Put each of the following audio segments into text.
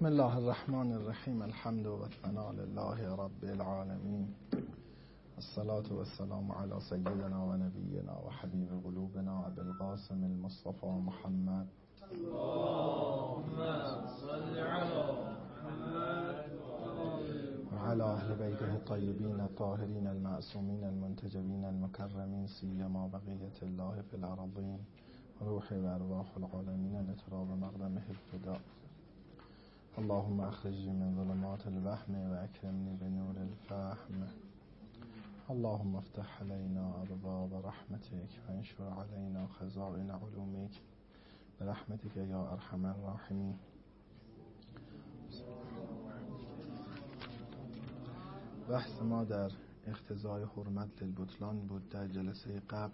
بسم الله الرحمن الرحیم. الحمد و ثنا لله رب العالمین. الصلاة والسلام على سیدنا و نبینا و حبیب قلوبنا ابی القاسم المصطفى محمد. اللهم صل على محمد و علی اهل بیته الطیبین الطاهرین المعصومین المنتجبین المکرمین سیما بقیة الله فی الارضین روح و ارواح العالمین لتراب مقدمه الفداء. اللهم اخرجني من ظلمات الوهم واكرمني بنور الفهم. اللهم افتح علينا ابواب رحمتك وانشر علينا خزائن علومك برحمتك يا ارحم الراحمين. بحث ما در اقتضای حرمت للبطلان بود. در جلسه قبل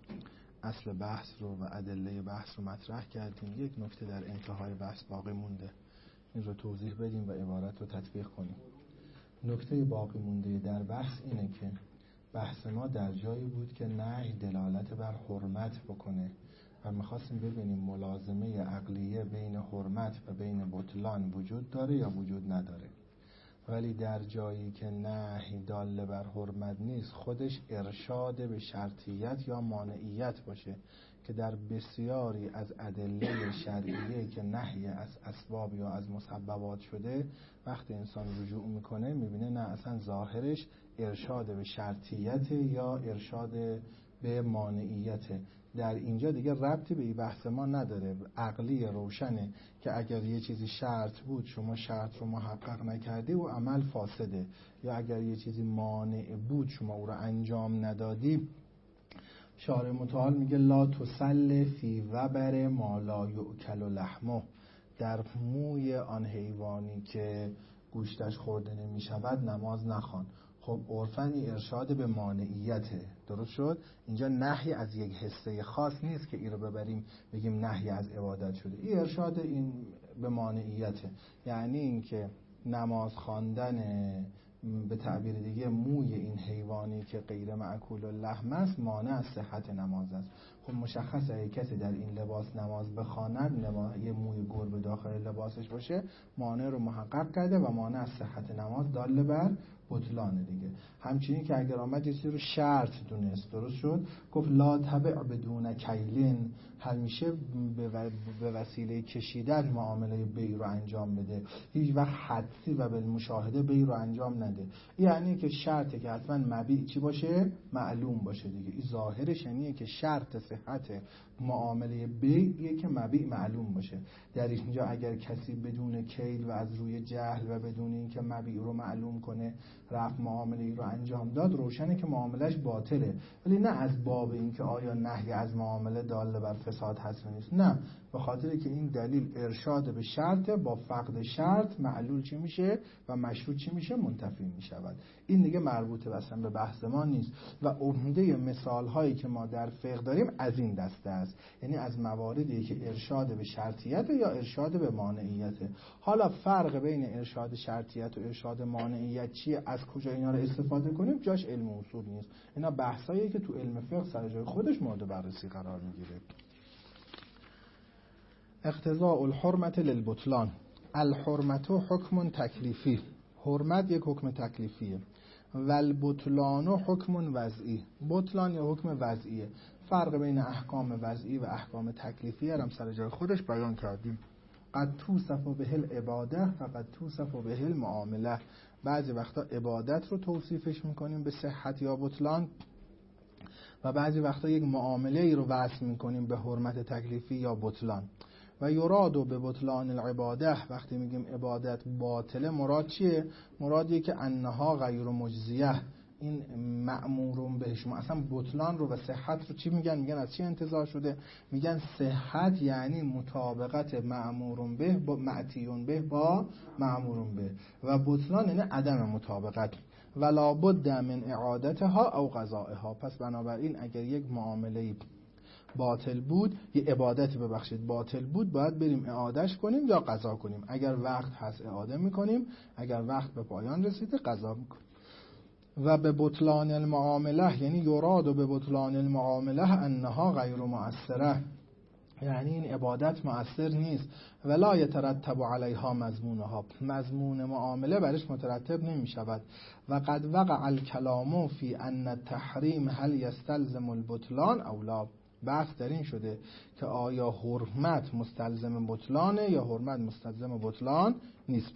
اصل بحث رو و ادله بحث رو مطرح کردیم. یک نکته در انتهای بحث باقی مونده، این رو توضیح بدیم و عبارت رو تطبیق کنیم. نکته باقی مونده در بحث اینه که بحث ما در جایی بود که نهی دلالت بر حرمت بکنه و میخواستیم ببینیم ملازمه عقلیه بین حرمت و بین بطلان وجود داره یا وجود نداره. ولی در جایی که نهی دال بر حرمت نیست، خودش ارشاد به شرطیت یا مانعیت باشه که در بسیاری از ادله شرعیه که نهی از اسباب یا از مسببات شده، وقتی انسان رجوع میکنه میبینه نه اصلا ظاهرش ارشاد به شرطیت یا ارشاد به مانعیت. در اینجا دیگه ربطی به این بحث ما نداره. عقلی روشنه که اگر یه چیزی شرط بود شما شرط رو محقق نکردی و عمل فاسده، یا اگر یه چیزی مانع بود شما او رو انجام ندادی. شارع متعال میگه لا تسل فی وبر ما لا یؤکل لحمه، در موی آن حیوانی که گوشتش خورده نمیشود نماز نخوان. خب عرفاً ارشاد به مانعیته، درست شد؟ اینجا نهی از یک حصه خاص نیست که این رو ببریم بگیم نهی از عبادت شده. این ارشاد این به مانعیته، یعنی اینکه نماز خواندن به تعبیر دیگه موی این حیوانی که غیر مأکول اللحم است مانع از صحت نماز است. خب مشخصه اگه کسی در این لباس نماز بخواند، یه موی گربه داخل لباسش باشه، مانع رو محقق کرده و مانع از صحت نماز دال بر بطلانه دیگه. همچنین که اگر آمد یه چیزی رو شرط دونست، درست شد، گفت لا تبع بدون کیلین، همیشه به وسیله کشیدن معامله بیع رو انجام بده، هیچ وقت حدسی و بالمشاهده بیع رو انجام نده. یعنی که شرطه که حتما مبیع چی باشه؟ معلوم باشه دیگه. این ظاهرش یعنی که شرط صحت معامله بیع که مبیع معلوم باشه. در اینجا اگر کسی بدون کیل و از روی جهل و بدون اینکه مبیع رو معلوم کنه رفت معامله ای رو انجام داد، روشنه که معاملش باطله. ولی نه از باب اینکه آیا نهی از معامله دال بر فساد هست و نیست، نه، به خاطر که این دلیل ارشاد به شرط، با فقد شرط معلول چی میشه و مشروط چی میشه؟ منتفی میشود. این دیگه مربوطه اصلا به بحث ما نیست و عمده مثال هایی که ما در فقه داریم از این دسته است، یعنی از مواردی که ارشاد به شرطیت یا ارشاد به مانعیت. حالا فرق بین ارشاد شرطیت و ارشاد مانعیت چیه، از کجا اینا رو استفاده کنیم، جاش علم اصول نیست. اینا بحثاییه که تو علم فقه سر جای خودش مورد بررسی قرار میگیره. اقتضاء الحرمت للبطلان. الحرمت حکم تکلیفی، حرمت یک حکم تکلیفیه. والبطلان حکم وضعی، بطلان یا حکم وضعیه. فرق بین احکام وضعی و احکام تکلیفی هم سر جای خودش بیان کردیم. قد توصف به العباده و قد توصف به المعامله. بعضی وقتا عبادت رو توصیفش میکنیم به صحت یا بطلان و بعضی وقتا یک معامله ای رو وصف میکنیم به حرمت تکلیفی یا بطلان. و یراد به بطلان العباده، وقتی میگیم عبادت باطله مراد چیه؟ مرادیه که انها غیر مجزیه، این مأمورون بهش. ما اصلا بطلان رو و صحت رو چی میگن؟ میگن از چی انتزاع شده؟ میگن صحت یعنی مطابقت مأمورون به با معتیون به با مأمورون به، و بطلان یعنی عدم مطابقت. ولا بد من اعادتها او قضائها. پس بنابراین اگر یک معامله باطل بود، یه عبادت باطل بود، باید بریم اعادهش کنیم یا قضا کنیم. اگر وقت هست اعاده میکنیم، اگر وقت به پایان رسیده قضا میکنیم. و به بطلان المعامله، یعنی یراد به بطلان المعامله انها غیر مؤثره، یعنی این عبادت مؤثر نیست. ولا یترتب علیها مضمونها، مضمون معامله برش مترتب نمی شود. و قد وقع الکلام فی ان التحریم هل یستلزم البطلان او لا، بحث در این شده که آیا حرمت مستلزم بطلانه یا حرمت مستلزم بطلان نیست.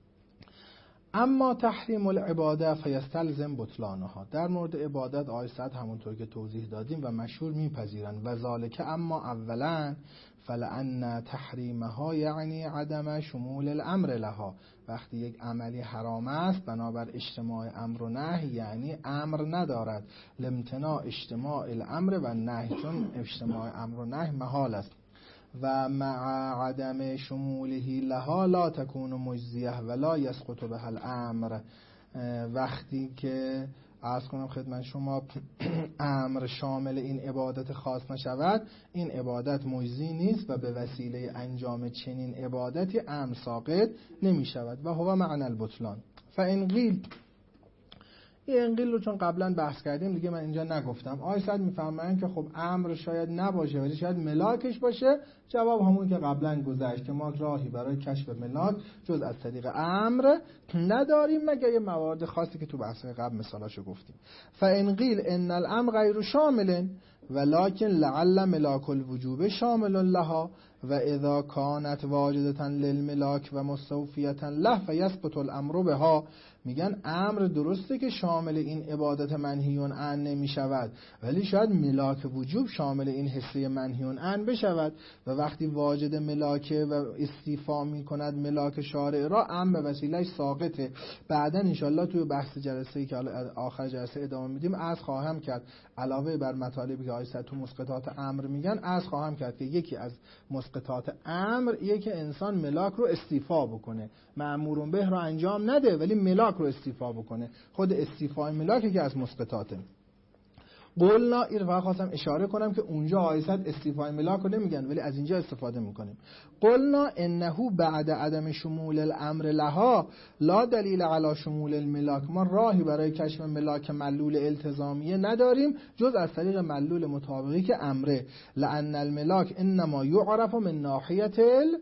اما تحریم العباده فیستلزم بطلانها، در مورد عبادت آیات همونطور که توضیح دادیم و مشهور میپذیرند. و ذالک اما اولا فلان تحریمها یعنی عدم شمول الامر لها، وقتی یک عملی حرام است بنابر اجتماع امر و نهی یعنی امر ندارد، لامتناع اجتماع الامر و نهی، چون اجتماع امر و نهی محال است. و مع عدم شموله لها لا تكون مجزیه ولا یسقط بها الامر، وقتی که عرض کنم خدمت شما امر شامل این عبادت خاص نشود، این عبادت مجزی نیست و به وسیله انجام چنین عبادتی امر ساقط نمی شود. و هو معنی البطلان. فان قیل، این قیل رو چون قبلا بحث کردیم دیگه من اینجا نگفتم. آیات میفهمن که خب امر شاید نباشه ولی شاید ملاکش باشه. جواب همون که قبلا گذشت که ما راهی برای کشف ملاک جز از طریق امر نداریم مگر یه موارد خاصی که تو بحث قبل مثالاشو گفتیم. فان قیل ان الامر غیر شامل ولكن لعل ملاک الوجوب شامل لها و اذا كانت واجدة للملاک و مستوفیة له فیثبت الامر بها. میگن امر درسته که شامل این عبادت منهیون عن نمی شود ولی شاید ملاک وجوب شامل این حصه منهیون عن بشود و وقتی واجد ملاکه و استیفا می کند ملاک شارع را امر به وسیلهش ساقطه. بعدا انشالله توی بحث جلسه‌ای که آخر جلسه ادامه میدیم عرض خواهم کرد، علاوه بر مطالبی که آیات تو مسقطات امر میگن عرض خواهم کرد که یکی از مسقطات امر که انسان ملاک رو استیفا بکنه، مأمور به رو انجام نده ولی ملاک رو استیفا بکنه. خود استیفای ملاکی که از مسقطاته. قلنا، این رو خواستم اشاره کنم که اونجا آیات استیفای ملاک رو نمیگن ولی از اینجا استفاده میکنیم. قلنا انه بعد عدم شمول الامر لها لا دلیل علی شمول الملاک، ما راهی برای کشف ملاک معلول التزامیه نداریم جز از طریق معلول مطابقی که امره، لان الملاک انما یعرف من ناحیه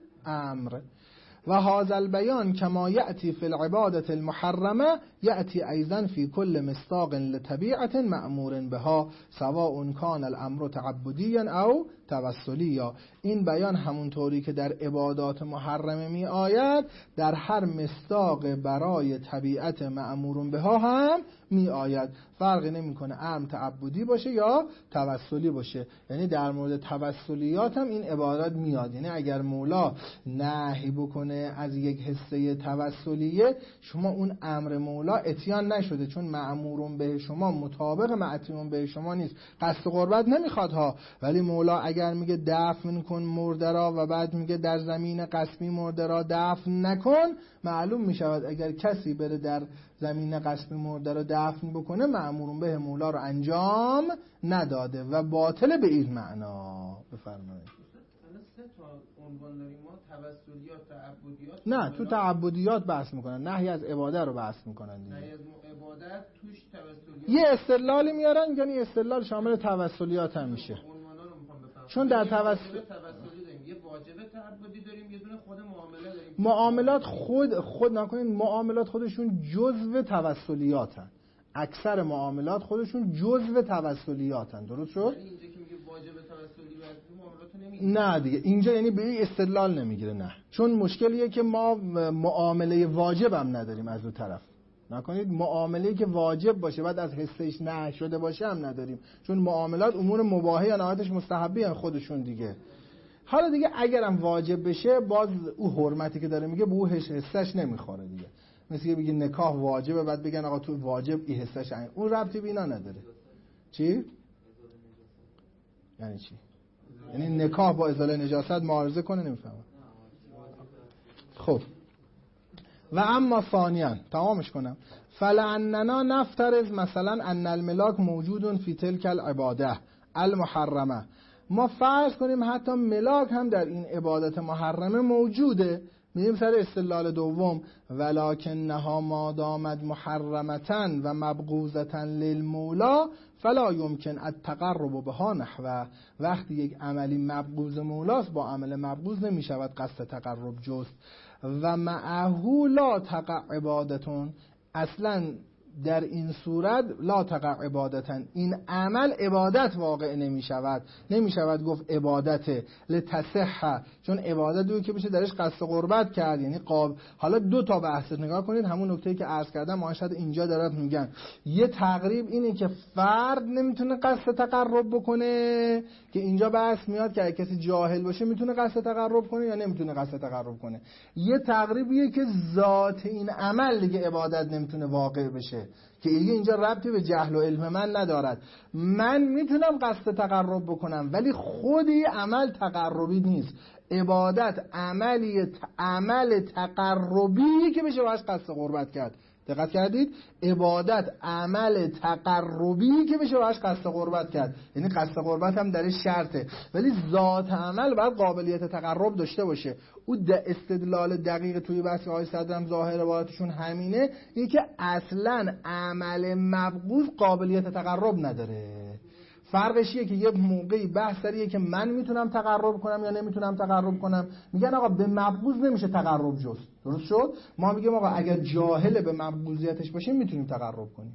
الامر. و هذا البیان کما یأتی فی العبادة المحرمه یأتی ایضا فی کل مصداق لطبیعة مأمور بها سواء کان الامر تعبدیا او توسلیا. این بیان همونطوری که در عبادات محرمه می آید در هر مصداق برای طبیعت مأمور بها هم می آید. فرقی نمیکنه امر تعبدی باشه یا توسلی باشه. یعنی در مورد توسلیات هم این عبارات میاد. یعنی اگر مولا نهی بکنه از یک حصه توسلیه شما اون امر مولا اتیان نشده چون مأمور به شما مطابق معتوم به شما نیست. قصد قربت نمیخواد ها، ولی مولا اگر میگه دفن کن مرده را و بعد میگه در زمین قسمی مرده را دفن نکن، معلوم میشود اگر کسی بره در زمین قسمی مرده را دفن بکنه مأمور به مولا رو انجام نداده و باطل به این معنا. بفرمایید. سه تا عنوان داریم ما، توسلیات، تعبدیات. نه تو تعبدیات بحث میکنن، نهی از عبادت رو بحث میکنن دیگه. نهی از عبادت توش توسلیات یه استدلالی میارن یعنی استدلال شامل توسلیات هم میشه. عنوانا رو میخوام بفهمم. چون در توسلی داریم، یه واجب تعبدی داریم، یه دونه خود معامله داریم. معاملات خود نکنید، معاملات خودشون جزء توسلیاتن. اکثر معاملات خودشون جزء توسلیاتن. درست شد؟ اینجا که میگه واجب توسلی و معاملات نمیگه. نه دیگه اینجا یعنی به این استدلال نمیگیره. نه، چون مشکلیه که ما معامله واجب هم نداریم از دو طرف. نکنید معامله‌ای که واجب باشه بعد از حسش نه شده باشه هم نداریم، چون معاملات امور مباحه یا نهایتش مستحبی هم خودشون دیگه. حالا دیگه اگرم واجب بشه باز او حرمتی که داره میگه به او حسش نمیخوره دیگه. مثل که بگی نکاح واجبه بعد بگن آقا تو واجب این حسش عین، اون ربطی به اینا نداره. چی؟ یعنی چی؟ یعنی نکاح با ازاله نجاست معارضه کنه؟ نمیفهمم. خب و اما ثانیاً تمامش کنم، فلعننا نفترض مثلا ان الملاک موجود فی تلک العباده المحرمه، ما فرض کنیم حتی ملاک هم در این عبادت محرمه موجوده میریم سر استدلال دوم، ولکنها ما دامت محرمتن و مبغوزتن للمولا فلا یمکن التقرب بها نحوه. وقتی یک عملی مبغوض مولاست با عمل مبغوض نمیشود قصد تقرب جست. و معه لا تقع عبادتون، اصلا در این صورت لا تقع عبادتن، این عمل عبادت واقع نمی شود گفت عبادته لتصح، چون عبادت رو که بشه درش قصد قربت کرد. یعنی حالا دو تا بحث نگاه کنید، همون نکته‌ای که عرض کردم ما شاید اینجا دارد میگن یه تقریب اینه که فرد نمیتونه قصد تقرب بکنه، که اینجا بحث میاد که اگه کسی جاهل باشه میتونه قصد تقرب کنه یا نمیتونه قصد تقرب کنه. یه تقریبیه که ذات این عمل دیگه عبادت نمیتونه واقع بشه، که اینجا ربطی به جهل و علم من ندارد. من میتونم قصد تقرب بکنم ولی خودی عمل تقربی نیست. عبادت عمل تقربی که بشه باش قصد قربت کرد. دقت کردید؟ عبادت عمل تقربی که بشه باش قصد قربت کرد، یعنی قصد قربت هم درش شرطه، ولی ذات عمل باید قابلیت تقرب داشته باشه. او استدلال دقیق توی بحث آقای صدرم ظاهر عبارتشون همینه، این که اصلا عمل مبغوض قابلیت تقرب نداره. فرقش اینه که یه موقعی بحث داریه که من میتونم تقرب کنم یا نمیتونم تقرب کنم، میگن آقا به مبغوض نمیشه تقرب جست. درست شد؟ ما میگیم آقا اگر جاهل به مبغوضیتش باشیم میتونیم تقرب کنیم.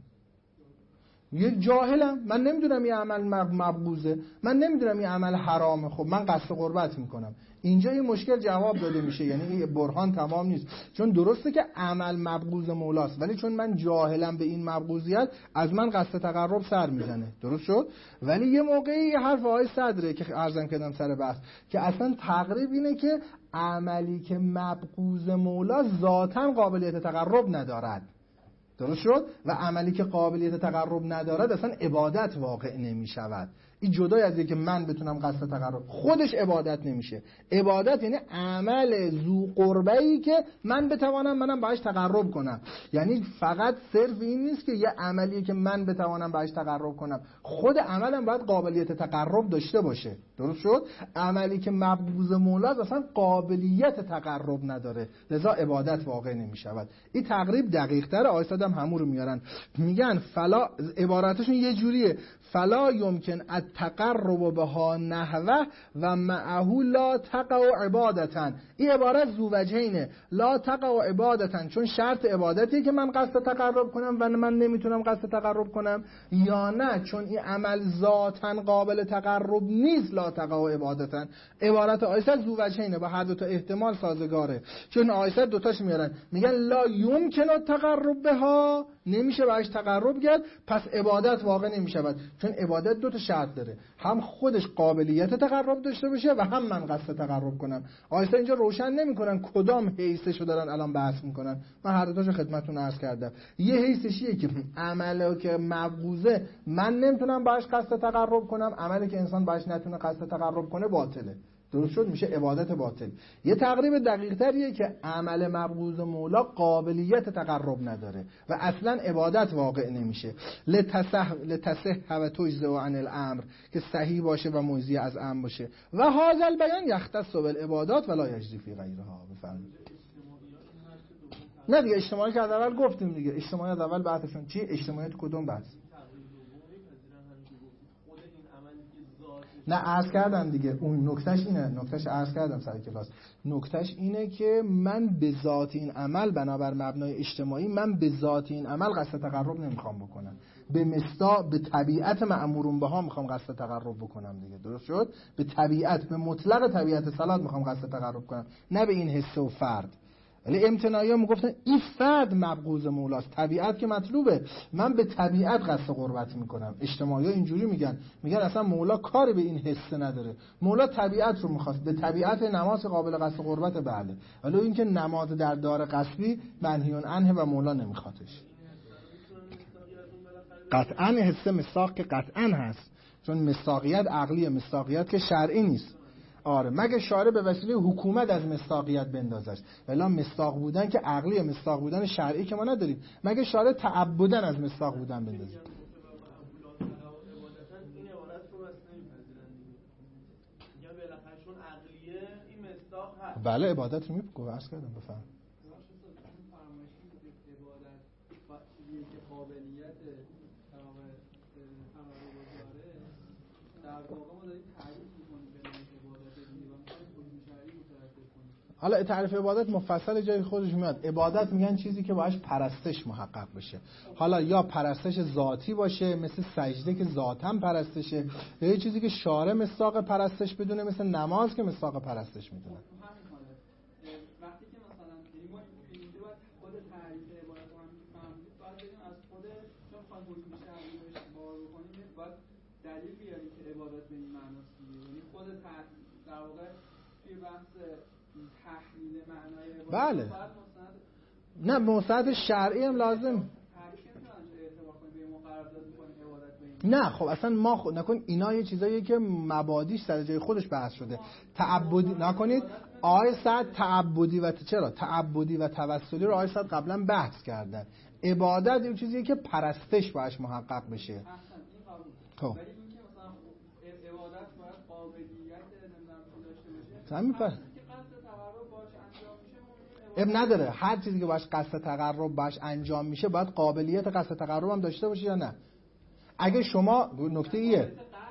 یک جاهلم، من نمیدونم این عمل مبغوضه، من نمیدونم این عمل حرامه، خب من قصد قربت میکنم. اینجا این مشکل جواب داده میشه، یعنی این برهان تمام نیست. چون درسته که عمل مبغوض مولاست، ولی چون من جاهلم به این مبغوضیت از من قصد تقرب سر میزنه. درست شد؟ ولی یه موقعی حرف آقای صدره که عرضم کردم سر بحث، که اصلا تقریب اینه که عملی که مبغوض مولا ذاتاً قابلیت تقرب ندارد. درست شد؟ و عملی که قابلیت تقرب ندارد اصلا عبادت واقع نمی شود. این جدای از اینکه من بتونم قصد تقرب، خودش عبادت نمیشه. عبادت یعنی عمل ذو قربه‌ای که من بتوانم منم باهاش تقرب کنم. یعنی فقط صرف این نیست که یه عملی که من بتوانم باهاش تقرب کنم، خود عملم باید قابلیت تقرب داشته باشه. درست شد؟ عملی که مبغوض مولاست اصلا قابلیت تقرب نداره، لذا عبادت واقع نمی شود. این تقریب دقیق تر. آیساد هم همون رو میارن، میگن فلا، عبارتشون یه جوریه، فلا یمکن التقرب بها نحوه و معه لا تقع عبادتن. این عبارت ذو وجهینه، لا تقع عبادتن چون شرط عبادتیه که من قصد تقرب کنم و من نمیتونم قصد تقرب کنم، یا نه چون این عمل ذاتاً قابل تقرب نیست لا تقع عبادتن. عبارت آیسد ذو وجهینه، با هر دو تا احتمال سازگاره. چون آیسد دوتاش میارن، میگن لا یمکن التقرب بها، نمیشه باش تقرب کرد، پس عبادت واقع نمیشود. چون عبادت دو تا شرط داره، هم خودش قابلیت تقرب داشته باشه و هم من قصد تقرب کنم. آیسا اینجا روشن نمیکنن کدام حیثشو دارن الان بحث میکنن. من هر دو تاشو خدمتتون عرض کردم. یه حیثشیه که عملی که مبغوضه من نمیتونم باش قصد تقرب کنم، عملی که انسان باش نتونه قصد تقرب کنه باطله. درست شد؟ میشه عبادت باطل. یه تقریب دقیق تریه که عمل مبغوض مولا قابلیت تقرب نداره و اصلا عبادت واقع نمیشه. لتصح و تجزئ عن الامر، که صحیح باشه و مجزی از امر باشه. و هذا البیان یختص بالعبادات ولا یجری فی غیرها. بفرمایید. نه دیگه اجتماعی که از اول گفتیم دیگه، اجتماعی از اول بحثشون چی؟ اجتماعیت کدوم بحث؟ نه عرض کردم دیگه، اون نکتهش اینه، نکتهش عرض کردم سر کلاس، نکتهش اینه که من به ذات این عمل بنابر مبنای اجتماعی من به ذات این عمل قصد تقرب نمیخوام بکنم، به طبیعت مأمورون بها میخوام قصد تقرب بکنم دیگه. درست شد؟ به طبیعت، به مطلق طبیعت صلات میخوام قصد تقرب کنم، نه به این حس و فرد. ولی امتناعی ها میگفتن این فرد مبغوض مولاست، طبیعت که مطلوبه، من به طبیعت قصد قربت میکنم. اجتماعی ها اینجوری میگن اصلا مولا کاری به این حس نداره، مولا طبیعت رو میخواست، به طبیعت نماز قابل قصد قربت بله، ولی این که نماز در دار قصبی منهیون عنه و مولا نمیخوادش. قطعا حس مصداق که قطعا هست، چون مصداقیت عقلیه، مصداقیت که شرعی نیست. آره، مگه شارع به وسیله حکومت از مصداقیت بندازش، ولی مصداق بودن که عقلی، مصداق بودن شرعی که ما نداریم. مگه شارع تعبدن از مصداق بودن بندازه. این عبارت رو بس نمی‌پذیرن دیگه. میگن بالاخره چون عقلیه این مصداق هست. بله عبادت رو میگه عرض کردم بفهم. حالا تعریف عبادت مفصل جای خودش میاد. عبادت میگن چیزی که باهاش پرستش محقق بشه. حالا یا پرستش ذاتی باشه مثل سجده که ذاتاً پرستشه، یا یه چیزی که شارع مصداق پرستش بدونه مثل نماز که مصداق پرستش میدونه. وقتی که مثلا ما اینجوری باید خود تعریف عبادت رو هم فهمید، باید بریم از خود چون خواهد حکم شرعی رو اشتباه بکنیم، باید دلیل بیاریم که عبادت به این معناست دیگه. یعنی خود در واقع توی بحث تحلیل معنای عبادت بله. باید مستند نه مستند شرعی هم لازم. نه خب اصلا ما نکن اینا یه چیزاییه که مبادیش سر جای خودش بحث شده. تعبدی نکنید. آیه صد تعبدی و چرا تعبدی و توسلی رو آیه صد قبلا بحث کردن. عبادت یه چیزیه که پرستش باش محقق بشه. خب ولی اینکه مثلا عبادت باید قابلیت داشته باشه. همین فرق اب نداره. هر چیزی که باش قصد تقرب باش انجام میشه باید قابلیت قصد تقرب هم داشته باشه یا نه. اگه شما نکته ایه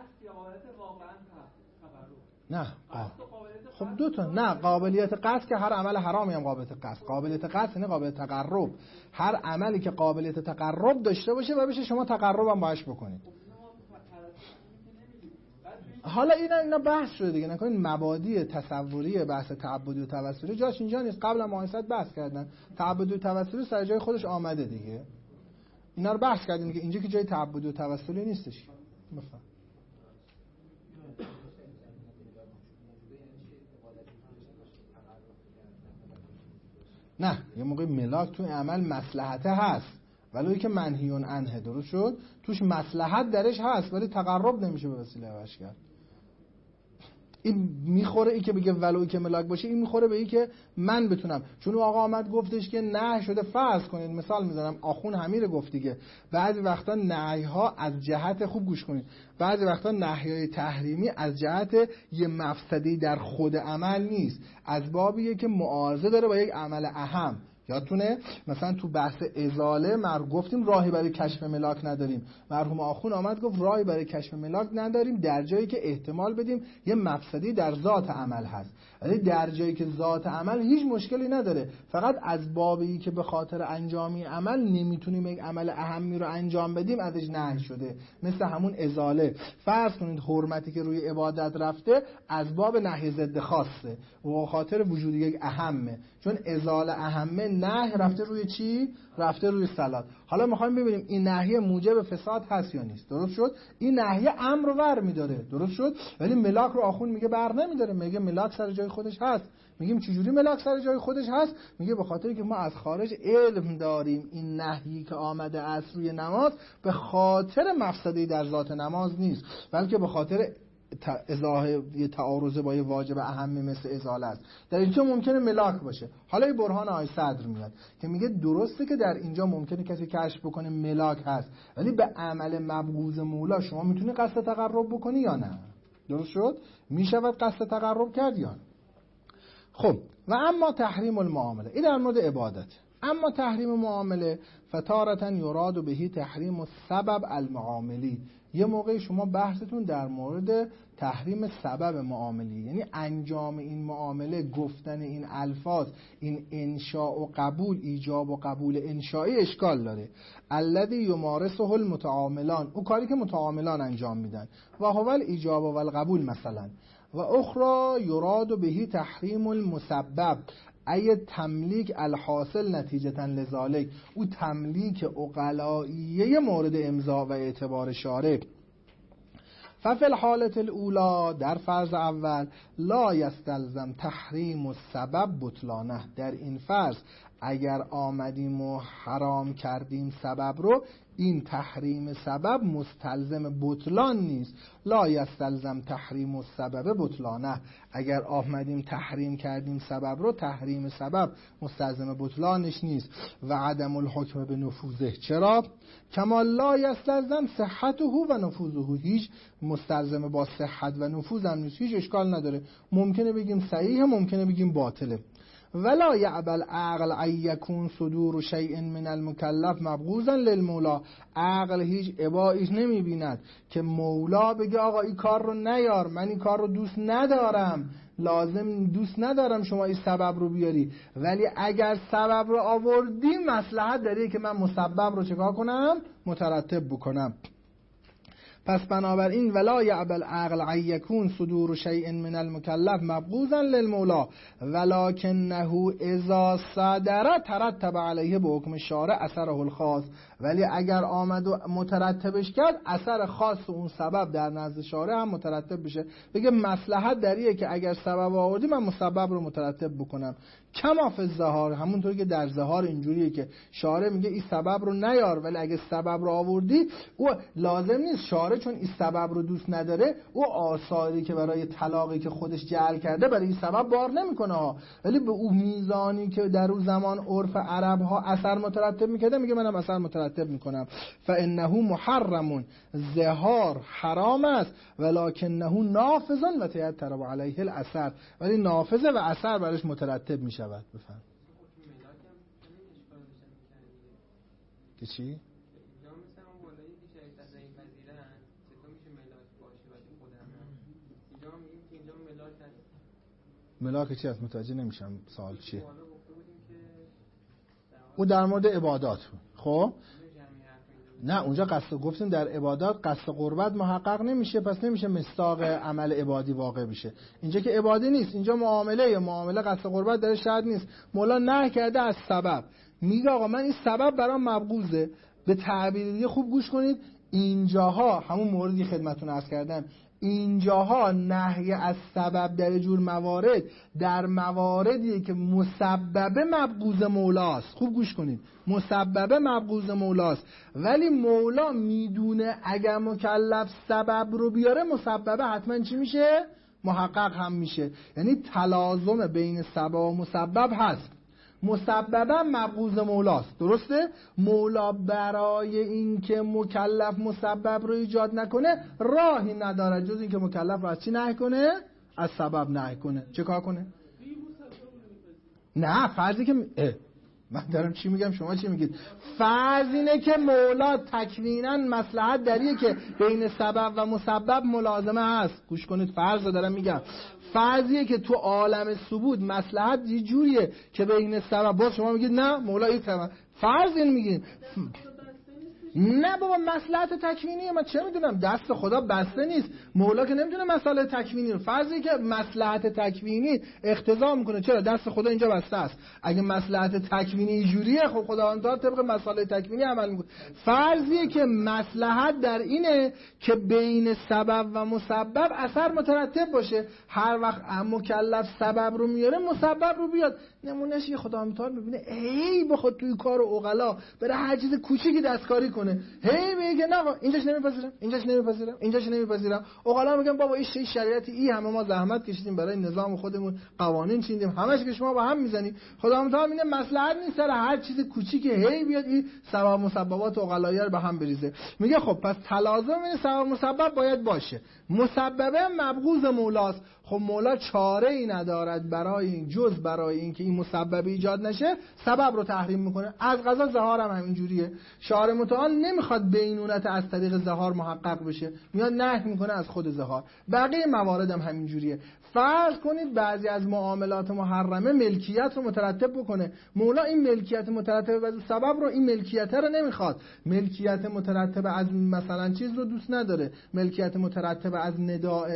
نه خب دو تا نه قابلیت قصد که هر عمل حرامی هم قابلیت قصد. قابلیت قصد یعنی قابلیت تقرب. هر عملی که قابلیت تقرب داشته باشه و بشه شما تقرب هم باش بکنید. حالا اینا بحث شده دیگه. نکنین مبادی تصوری بحث تعبدی و توسلی جاش اینجا نیست. قبلا مؤسسات بحث کردن. تعبدی و توسلی سر جای خودش آمده دیگه. اینا رو بحث کردیم که اینجا که جای تعبدی و توسلی نیستش. بفهم. نه یه موقع ملاک تو عمل مصلحته هست ولی که منهیون عنه درست شد توش مصلحت درش هست ولی تقرب نمیشه به وسیله وش کرد. این میخوره ای که بگه ولوی که ملاک باشه این میخوره به ای که من بتونم. چون آقا آمد گفتش که نه شده فرض کنید مثال میزنم آخون حمیر گفت دیگه بعضی وقتا نهی ها از جهت خوب گوش کنید بعضی وقتا نهی های تحریمی از جهت یه مفسدی در خود عمل نیست از بابیه که معارضه داره با یک عمل اهم. یادتونه مثلا تو بحث ازاله گفتیم راهی برای کشف ملاک نداریم. مرحوم آخون آمد گفت راهی برای کشف ملاک نداریم در جایی که احتمال بدیم یه مفسدی در ذات عمل هست. ولی در جایی که ذات عمل هیچ مشکلی نداره فقط از بابی که به خاطر انجامی عمل نمیتونیم یک عمل اهمی رو انجام بدیم ازش نهی شده. مثل همون ازاله. فرض کنید حرمتی که روی عبادت رفته از باب نهی ضد خاصه و خاطر وجود یک اهمه. چون ازاله اهمه نهی رفته روی چی؟ رفته روی صلات. حالا میخوایم ببینیم این نهی موجب فساد هست یا نیست. درست شد؟ این نهی امر رو ور میداره. درست شد؟ ولی ملاک رو آخون میگه بر نمیداره. میگه ملاک سر جای خودش هست. میگیم چجوری ملاک سر جای خودش هست؟ میگه به خاطر که ما از خارج علم داریم این نهی که آمده از روی نماز به خاطر مفسدی در ذات نماز نیست بلکه به خاطر ازاحه تعارض با یه واجب اهمی مثل ازاله است. در اینجا ممکنه ملاک باشه. حالا این برهان آیه صدر میاد که میگه درسته که در اینجا ممکنه کسی کشف بکنه ملاک هست ولی به عمل مبغوض مولا شما میتونی قصد تقرب بکنی یا نه؟ درست شد؟ میشود قصد تقرب کرد یا نه؟ خب و اما تحریم المعامله این در مورد عبادت. اما تحریم معامله فتارة یراد بهی تحریم السبب المعاملی. یه موقع شما بحثتون در مورد تحریم سبب معاملی یعنی انجام این معامله گفتن این الفاظ این انشاء و قبول ایجاب و قبول انشایی اشکال داره. الذی یمارسه المتعاملان او کاری که متعاملان انجام میدن و هو الایجاب و القبول مثلا. و اخرى یراد بهی تحریم المسبب ای تملیک الحاصل نتیجتا لذالک او تملیک عقلائیه مورد امضا و اعتبار شارع. ففی الحالت الاولا در فرض اول لا یستلزم تحریم السبب بطلانه. در این فرض اگر آمدیم و حرام کردیم سبب رو، این تحریم سبب مستلزم بطلان نیست. لا یستلزم تحریم السبب بطلانه. اگر آمدیم تحریم کردیم سبب رو، تحریم سبب مستلزم بطلانش نیست. و عدم الحکم به نفوذه، چرا؟ کما لا یستلزم صحته و نفوذه، هیچ مستلزم با صحت و نفوذ هم نیست، هیچ اشکال نداره. ممکنه بگیم صحیحه، ممکنه بگیم باطله. ولا یعبل عقل ان یکون صدور شیء من المکلف مبغوضا للمولا. عقل هیچ اباعی نمیبیند که مولا بگه آقا این کار رو نیار، من این کار رو دوست ندارم، لازم دوست ندارم شما این سبب رو بیاری، ولی اگر سبب رو آوردی مصلحت داره که من مسبب رو چکار کنم؟ مترتب بکنم. پس بنابراین ولا یعبل عقل ان یکون صدور شیء من المکلف مبغوضا للمولا ولکنه اذا صدر ترتب علیه به حکم شارع اثره الخاص. ولی اگر آمد و مترتبش کرد، اثر خاص اون سبب در نزد شارع هم مترتب بشه، بگه مصلحت دریه که اگر سبب آوردی من مسبب رو مترتب بکنم. کما فی الظهار، همونطوری که در ظهار اینجوریه که شارع میگه این سبب رو نیار، ولی اگه سبب رو آوردی، او لازم نیست شارع چون این سبب رو دوست نداره او آثاری که برای طلاقی که خودش جعل کرده برای این سبب بار نمیکنه ها، ولی به او میزانی که در اون زمان عرف عرب ها اثر مترتب میکرده میگه منم اثر مترتب میکنم. فانه محرم، ظهار حرام است، ولکنه نافذ و ترتب علیه الاثر، ولی نافذه و اثر برش مترتب میشه. بفهم که چی؟ ملاک چی هست؟ متوجه نمیشم سوال چیه؟ او در مورد عبادات. خب نه اونجا قصد گفتیم در عبادات قصد قربت محقق نمیشه، پس نمیشه مصداق عمل عبادی واقع بشه. اینجا که عبادی نیست، اینجا معامله قصد قربت در شرط نیست. مولا نهی کرده از سبب، میگه آقا من این سبب برام مبغوضه. به تعبیر دیگه خوب گوش کنید، اینجاها همون موردی خدمتتون عرض کردم، اینجاها نهی از سبب در جور موارد، در مواردی که مسببه مبغوض مولاست. خوب گوش کنید، مسببه مبغوض مولاست، ولی مولا میدونه اگر مکلف سبب رو بیاره مسببه حتما چی میشه؟ محقق هم میشه. یعنی تلازم بین سبب و مسبب هست. مسببا مبغوض مولاست، درسته؟ مولا برای اینکه مکلف مسبب رو ایجاد نکنه راهی نداره جز اینکه مکلف رو از چی نهی کنه؟ از سبب نهی کنه. چه کار کنه؟ نه فرضی که من دارم چی میگم شما چی میگید؟ فرض اینه که مولا تکویناً مصلحت دریه که بین سبب و مسبب ملازمه هست. گوش کنید، فرض رو دارم میگم. فرضیه که تو عالم ثبوت مصلحت یه جوریه که بین سبب، باز شما میگید نه مولا این سبب. فرض این میگید نه بابا مصلحت تکوینیه، من چه میدونم، دست خدا بسته نیست، مولا که نمیدونه مسئله تکوینی رو. فرضی که مصلحت تکوینی اقتضا میکنه، چرا دست خدا اینجا بسته است. اگه مصلحت تکوینی اینجوریه خب خداوند طبق مسئله تکوینی عمل میکنه. فرضیه که مصلحت در اینه که بین سبب و مسبب اثر مترتب باشه، هر وقت مکلف سبب رو میاره مسبب رو بیاد. نمونهش یه خداوند تعالی میبینه هی بخواد توی کار عقلا بره هر چیز کوچیکی دستکاری کنه، هی میگه نه اینجاش نمیپذیرم. عقلا میگن بابا این شریعتی، این همه ما زحمت کشیدیم برای نظام خودمون، قوانین چیندیم، همش که شما با هم میزنی. خداوند تعالی میگه مصلحت نیست سر هر چیز کوچیکی هی بیاد این سبب مسببات عقلایی رو به هم بریزه. میگه خب پس تلازم این سبب مسبب باید باشه. مسببه مبغوض مولاست. خب مولا چاره ای ندارد برای اینکه این مسبب ایجاد نشه سبب رو تحریم میکنه. از قضا ظهار هم همینجوریه. شارع متعال نمیخواد بینونت از طریق ظهار محقق بشه، میاد نهی میکنه از خود ظهار. بقیه موارد هم همینجوریه. فرض کنید بعضی از معاملات محرمه ملکیت رو مترتب بکنه، مولا این ملکیت مترتب بر سبب رو، این ملکیت رو نمیخواد. ملکیت مترتب از مثلا چیز رو دوست نداره، ملکیت مترتب از نداء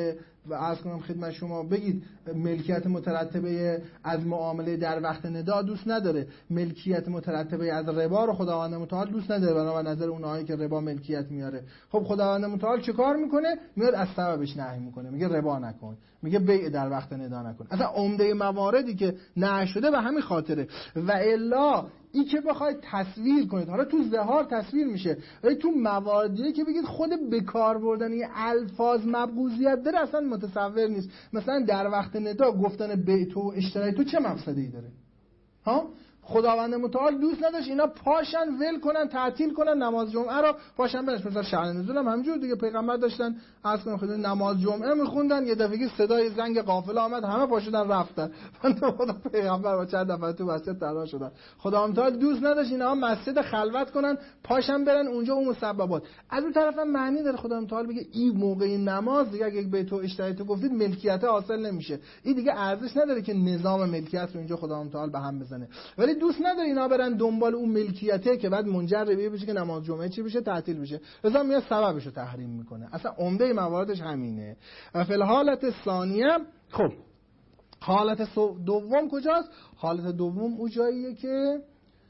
و عرض کنم خدمت شما بگید ملکیت مترتبه از معامله در وقت ندا دوست نداره، ملکیت مترتبه از ربا رو خداوند متعال دوست نداره، بنابر نظر اونهایی که ربا ملکیت میاره. خب خداوند متعال چه کار میکنه؟ میاد از سببش نهی میکنه، میگه ربا نکن، میگه بیع در وقت ندا نکن. اصلا عمده مواردی که نهی شده به همین خاطره. و الا این که بخواید تصویر کنید، حالا تو ظهار تصویر میشه، ولی تو مواردی که بگید خود بکار بردن این الفاظ مبغوضیت داره اصلا متصور نیست. مثلا در وقت ندا گفتن بیع تو اشترای تو چه مفسده‌ای داره؟ ها؟ خداوند متعال دوست نداشت اینا پاشن ول کنن، تعطیل کنن نماز جمعه رو، پاشن برش. مثلا شأن نزول هم همینجور دیگه، پیغمبر داشتن عرض کنم خدای نماز جمعه میخوندن، یه دفعه صدای زنگ قافله آمد، همه پاشدن رفتن. خدا پیغمبر با چند دفعه تو مسجد تنها شدن. خداوند متعال دوست نداشت اینا مسجد خلوت کنن، پاشن برن اونجا اون مسببات. از اون طرف هم معنی داره خداوند متعال بگه این موقع نماز دیگه اگه به تو اشترای تو گفتید ملکیت حاصل نمیشه، این دیگه ارزش نداره که نظام ملکیت رو اینجا خداوند متعال به هم بزنه. ولی دوست نداره اینا برن دنبال اون ملکیته که بعد منجر به بشه که نماز جمعه چی بشه؟ تعطیل بشه. لذا میاد سببش رو تحریم میکنه. اصلا عمده مواردش همینه. و فی الحالت ثانیه، خب حالت دوم کجاست؟ حالت دوم اون جاییه که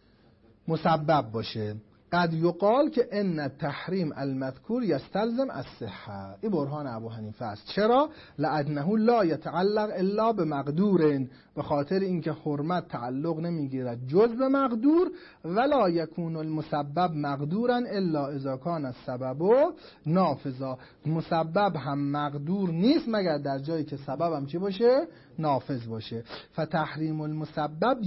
مسبب باشه. قد یقال که ان تحریم المذکور یستلزم الصحه. این برهان ابو حنیفه است. چرا؟ لانه لا یتعلق الا بمقدور، به خاطر اینکه حرمت تعلق نمیگیرد جز به مقدور، ولا یکون المسبب مقدورا الا اذا کان السبب نافذا. مسبب هم مقدور نیست مگر در جایی که سبب هم چی باشه؟ نافذ باشه. فتحریم المسبب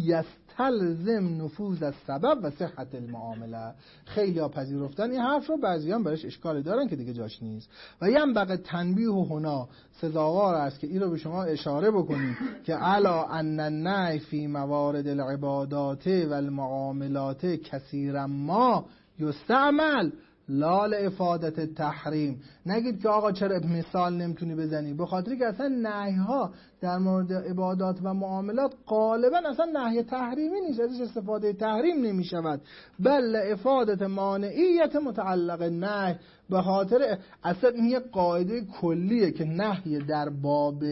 یستلزم نفوذ السبب و صحت المعامله. خیلی ها پذیرفتن این حرف رو، بعضی هم برش اشکالی دارن که دیگه جاش نیست. و ینبغی تنبیه هنا، سزاوار است که این رو به شما اشاره بکنیم که علا ان النهی فی موارد العبادات و المعاملات کثیرا ما یستعمل لا لافادت تحریم. نگید که آقا چرا مثال نمیتونی بزنی، به خاطر که اصلا نهی ها در مورد عبادات و معاملات غالبا اصلا نهی تحریمی نیست، ازش استفاده تحریم نمیشود، بل افادت مانعیت متعلق نهی. به خاطر اصلا این یه قاعده کلیه که نهی در باب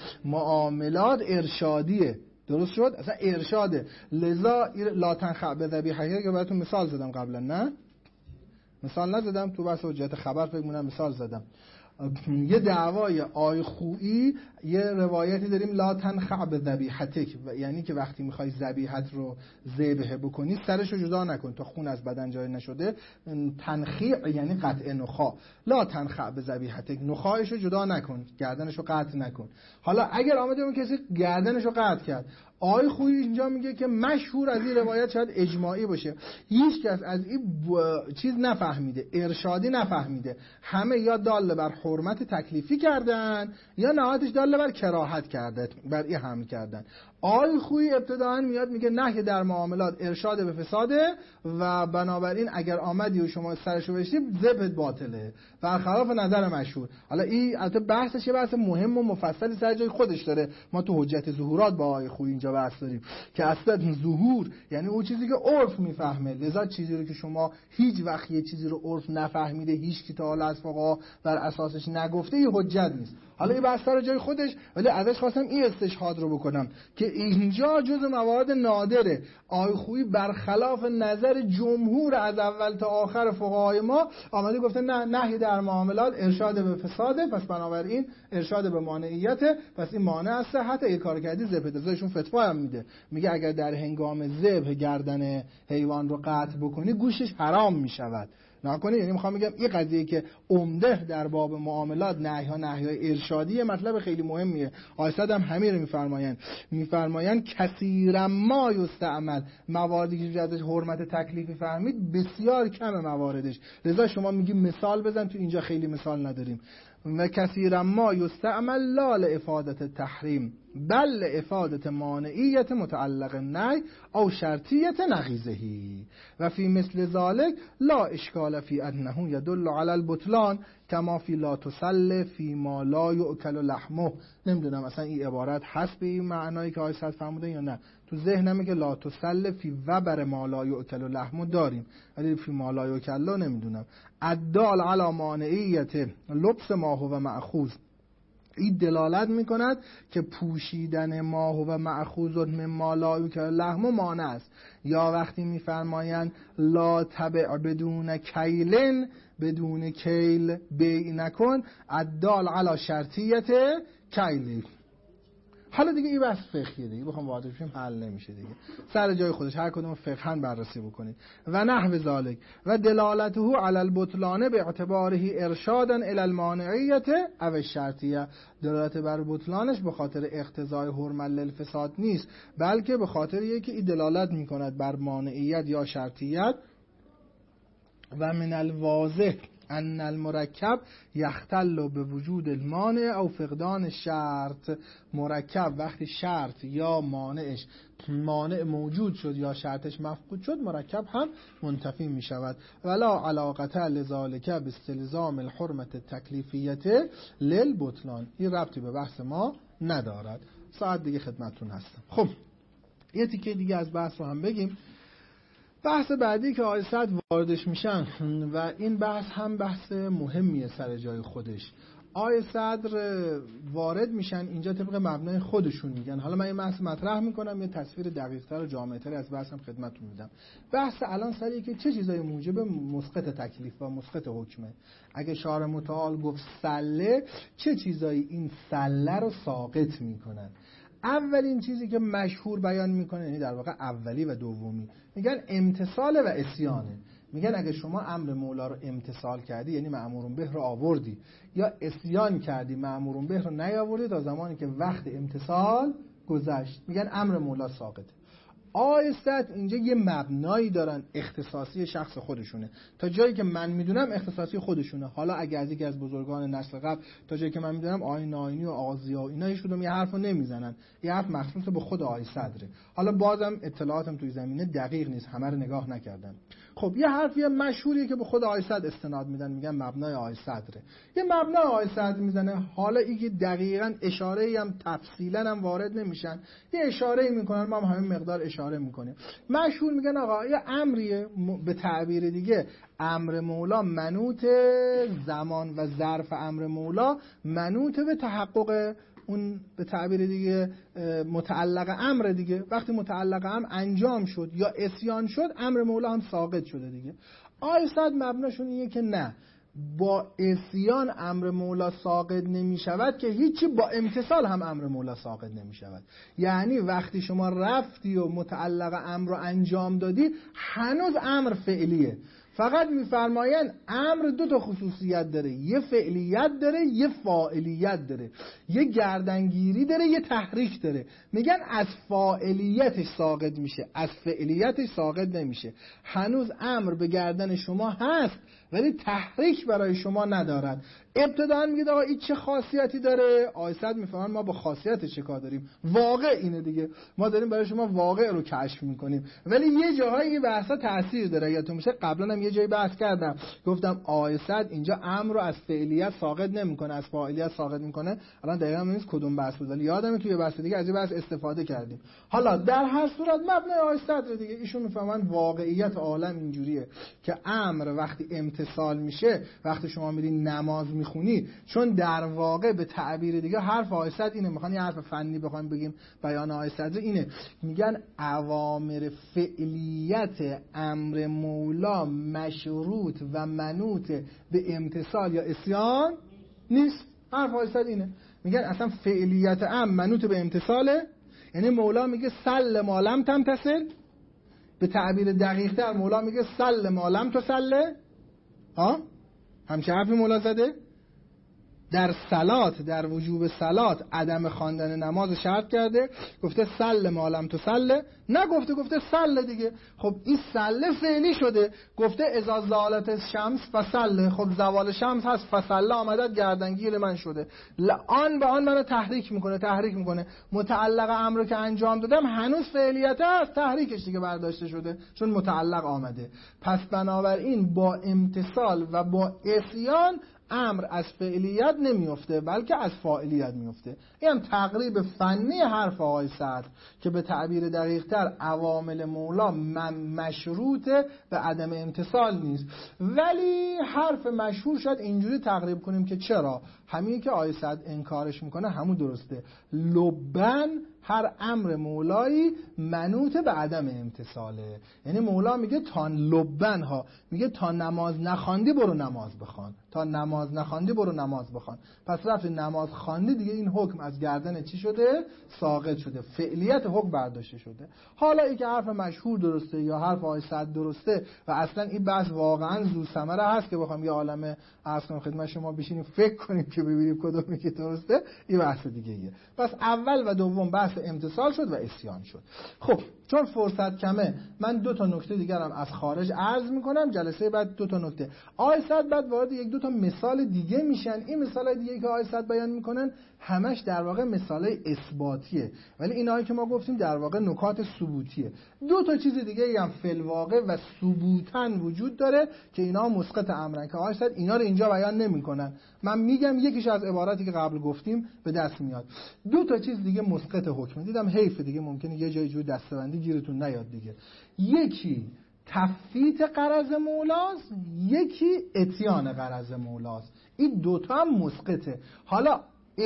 معاملات ارشادیه. درست شد؟ اصلا ارشاده. لذا لا تنخع به ذبیحه که براتون مثال زدم قبلا، نه؟ مثال نزدم تو بحث حجت خبر، فکر کنم مثال زدم. یه دعوای آی خویی یه روایتی داریم لا تنخع به ذبیحتک، یعنی که وقتی میخوای ذبیحت رو ذبح بکنی سرش رو جدا نکن تا خون از بدن جاری نشده. تنخیع یعنی قطع نخاع. لا تنخع به ذبیحتک، نخاعش رو جدا نکن، گردنش رو قطع نکن. حالا اگر آمده اون کسی گردنش رو قطع کرد، آی خویی اینجا میگه که مشهور از این روایت شاید اجماعی باشه، هیچ کس از این چیز نفهمیده، ارشادی نفهمیده، همه یا دال بر حرمت تکلیفی کردن یا نهایتش دال بر کراهت کرده، بر این حمل کردن. آی خویی ابتداً میاد میگه نهی در معاملات ارشاد به فساده و بنابراین اگر آمدی و شما سرشو بشی ذبحت باطله، برخلاف نظر مشهور. حالا این البته بحثش یه بحث مهم و مفصلی سر جای خودش داره، ما تو حجت ظهورات با آی خویی اینجا بحث داریم که اصلا ظهور یعنی اون چیزی که عرف میفهمه. لذا چیزی رو که شما هیچ وقت یه چیزی رو عرف نفهمیده، هیچ کی تا حالا از فقها بر اساسش نگفته، این حجت نیست. حالا این بحث سر جای خودش، ولی ازش خواستم این استشهاد رو بکنم که اینجا جز موارد نادره. آی خویی برخلاف نظر جمهور از اول تا آخر فقهای ما آمده گفته نه، نهی در معاملات ارشاد به فساده، پس بنابراین ارشاد به مانعیته، پس این مانع از صحت. این کار کردی ذبح. ازشون فتوا هم میده، میگه اگر در هنگام ذبح گردن حیوان رو قطع بکنی گوشش حرام میشود، نکنی. یعنی میخوام بگم این قضیه که عمده در باب معاملات نهی‌های ارشادی مطلب خیلی مهمیه. آیسد هم همین رو میفرمایند کثیرا ما یستعمل، مواردی که ازش حرمت تکلیفی فهمید بسیار کم مواردش. لذا شما میگی مثال بزن، تو اینجا خیلی مثال نداریم. و کثیرا ما یستعمل لا لافادت تحریم بل افادت مانعیت متعلق نهی او شرطیت نقیضهی و فی مثل ذالک لا اشکال فی انه یدل علی البطلان کما فی لا تسل فی ما لا یؤکل لحمه. نمیدونم اصلا این عبارت هست به این معنایی که آیه صد فرمودن یا نه. تو ذهنمه که لا تسل فی وبر ما لا یؤکل لحمه داریم، ولی فی ما لا یؤکل نمیدونم. الدال علی مانعیت لبس ما هو مأخوذ این دلالت میکند که پوشیدن ما و مأخوذ من ما لا یوکل لحم مانع است. یا وقتی میفرمایند لا تبع بدون کیلن، بدون کیل بیع نکن، الدال علی شرطیت کیلی. حالا دیگه این بحث فقهیه دیگه، بخوام واضح بشیم حل نمیشه دیگه، سر جای خودش هر کدوم فقهاً بررسی بکنید. و نحو ذالک و دلالته علی البطلان به اعتباره ارشادا الی المانعیت او الشرطیه، دلالت بر بطلانش به خاطر اقتضای حرمت للفساد نیست، بلکه به خاطر اینکه این دلالت میکند بر مانعیت یا شرطیت. و من الواضح ان المرکب یختل به وجود المانع او فقدان شرط. مرکب وقتی شرط یا مانع موجود شد یا شرطش مفقود شد، مرکب هم منتفی می شود. ولا علاقه لذالک باستلزام الحرمت التکلیفیت للبطلان. این ربطی به بحث ما ندارد. ساعت دیگه خدمتتون هستم. خب یه تیکه دیگه از بحث رو هم بگیم. بحث بعدی که آقای سعد واردش میشن و این بحث هم بحث مهمیه سر جای خودش. آقای صدر وارد میشن اینجا طبق مبنای خودشون میگن. حالا من این بحث مطرح میکنم، یه تصویر دقیق‌تر و جامع‌تر از بحثم خدمتتون میدم. بحث الان سریه که چه چیزای موجب مسقط تکلیف و مسقط حکمه. اگه شارع متعال گفت سله، چه چیزایی این سله رو ساقط میکنن؟ اولین چیزی که مشهور بیان میکنه، یعنی در واقع اولی و دومی، میگن امتثال و عصیانه. میگن اگه شما امر مولا رو امتثال کردی، یعنی مأمورون به رو آوردی، یا عصیان کردی مأمورون به رو نیاوردی تا زمانی که وقت امتثال گذشت، میگن امر مولا ساقطه. آیست اینجا یه مبنایی دارن اختصاصی شخص خودشونه، تا جایی که من میدونم اختصاصی خودشونه. حالا اگه از یکی از بزرگان نسل قبل تا جایی که من میدونم آقای ناینی و آقازی ها اینا هیچ کدوم یه حرفو نمیزنن، یه حرف مخصوص به خود آقای صدره. حالا بازم اطلاعاتم توی زمینه دقیق نیست، همه رو نگاه نکردم. خب یه حرفی مشهوریه که به خود آقای صدر استناد میدن، میگن مبنای آقای صدره. یه مبنای آقای صدر میزنه. حالا اینکه دقیقاً اشاره‌ای هم تفصیلاً هم وارد نمیشن، یه اشاره‌ای میکنن، ما هم همین مقدار اشاره میکنیم. مشهور میگن آقا یه امریه، به تعبیر دیگه امر مولا منوط زمان و ظرف امر مولا منوط به تحقق اون، به تعبیر دیگه متعلق امر دیگه. وقتی متعلق امر انجام شد یا عصیان شد، امر مولا هم ساقط شده دیگه. آیصد مبناشون اینه که نه، با عصیان امر مولا ساقط نمی شود که هیچی، با امتثال هم امر مولا ساقط نمی شود. یعنی وقتی شما رفتی و متعلق امر رو انجام دادی، هنوز امر فعلیه. فقط میفرمایند امر دو تا خصوصیت داره، یه فعلیت داره، یه فاعلیت داره، یه گردنگیری داره، یه تحریک داره. میگن از فاعلیتش ساقط میشه، از فعلیتش ساقط نمیشه. هنوز امر به گردن شما هست ولی تحریک برای شما ندارد. ابتداً میگه آقا این چه خاصیتی داره؟ آیصد میفهمن ما با خاصیتش چه کار داریم. واقع اینه دیگه، ما داریم برای شما واقع رو کشف میکنیم. ولی یه جاهایی این بحثا تاثیر داره. یادتون میشه قبلا هم یه جایی بحث کردم، گفتم آیصد اینجا امر رو از فعلیت ساقط نمیکنه، از فاعلیت ساقط میکنه. الان دقیقاً نیست کدوم بحث بود، ولی یادمه توی بحث دیگه از این بحث استفاده کردیم. حالا در هر صورت مبنای آیصد دیگه ایشون میفهمن واقعیت عالم اینجوریه که امر وقتی امتثال میشه، وقتی شما میرین نماز میخونی، چون در واقع به تعبیر دیگه حرف آیصد اینه، میخوان یه حرف فنی بخوایم بگیم بیان آیصد اینه، میگن اوامر فعلیت امر مولا مشروط و منوط به امتثال یا عصیان نیست. حرف آیصد اینه، میگن اصلا فعلیت امر منوط به امتثاله. یعنی مولا میگه سل ما لم تمتثل، به تعبیر دقیق تر مولا میگه سل ما لم تسله. همچه حرفی مولا زده؟ در صلات، در وجوب صلات عدم خواندن نماز شرط کرده، گفته سل ما لم تسله، نگفته، گفته سل دیگه. خب این سل فعلی شده، گفته اذا زالت الشمس فسل. خب زوال شمس هست، فسل آمدت گردنگیر من شده، آن به آن منو تحریک میکنه. متعلق امر که انجام دادم هنوز فعلیت هست، تحریکش دیگه برداشته شده چون متعلق آمده. پس بنابراین با امتثال و با عصیان امر از فعلیت نمیفته بلکه از فاعلیت میفته. این هم تقریب فنی حرف آقای صدر که به تعبیر دقیق‌تر عوامل مولا مشروط به عدم امتثال نیست، ولی حرف مشهور شاید اینجوری تقریب کنیم که چرا همین که آقای صدر انکارش میکنه همون درسته. لبن هر امر مولایی منوط به عدم امتثاله. یعنی مولا میگه تا لبن ها، میگه تا نماز نخواندی برو نماز بخوان، تا نماز نخواندی برو نماز بخوان. پس رفت نماز خواندی دیگه این حکم از گردن چی شده؟ ساقط شده، فعلیت حکم برداشته شده. حالا ای که حرف مشهور درسته یا حرف آقای صدر درسته و اصلا این بحث واقعا ذو ثمره هست که بخوام یه عالمه عرض کنم خدمت شما بشینیم فکر کنیم که ببینیم کدومی که درسته، این بحث دیگه ایه. پس اول و دوم بحث امتثال شد و عصیان شد. خب چون فرصت کمه من 2 تا نکته دیگرم از خارج عرض میکنم، جلسه بعد 2 تا نکته آقای صدر بعد وارد 1-2 تا مثال دیگه میشن. این مثالای دیگه که آقای صدر بیان میکنن همش در واقع مثالای اثباتیه، ولی اینایی که ما گفتیم در واقع نکات ثبوتیه. 2 تا چیز دیگه هم فی الواقع و ثبوتاً وجود داره که اینا مسقط امرن که آقای صدر اینا رو اینجا بیان نمیکنن. من میگم یکیش از عباراتی که قبل گفتیم به دست میاد. 2 تا چیز دیگه مسقط حکم. دیدم حیف دیگه ممکنه یه جای جور دستبندی گیرتون نیاد دیگه. یکی تفویت غرض مولاست، یکی اتیان غرض مولاست. این 2 تا هم مسقطه. حالا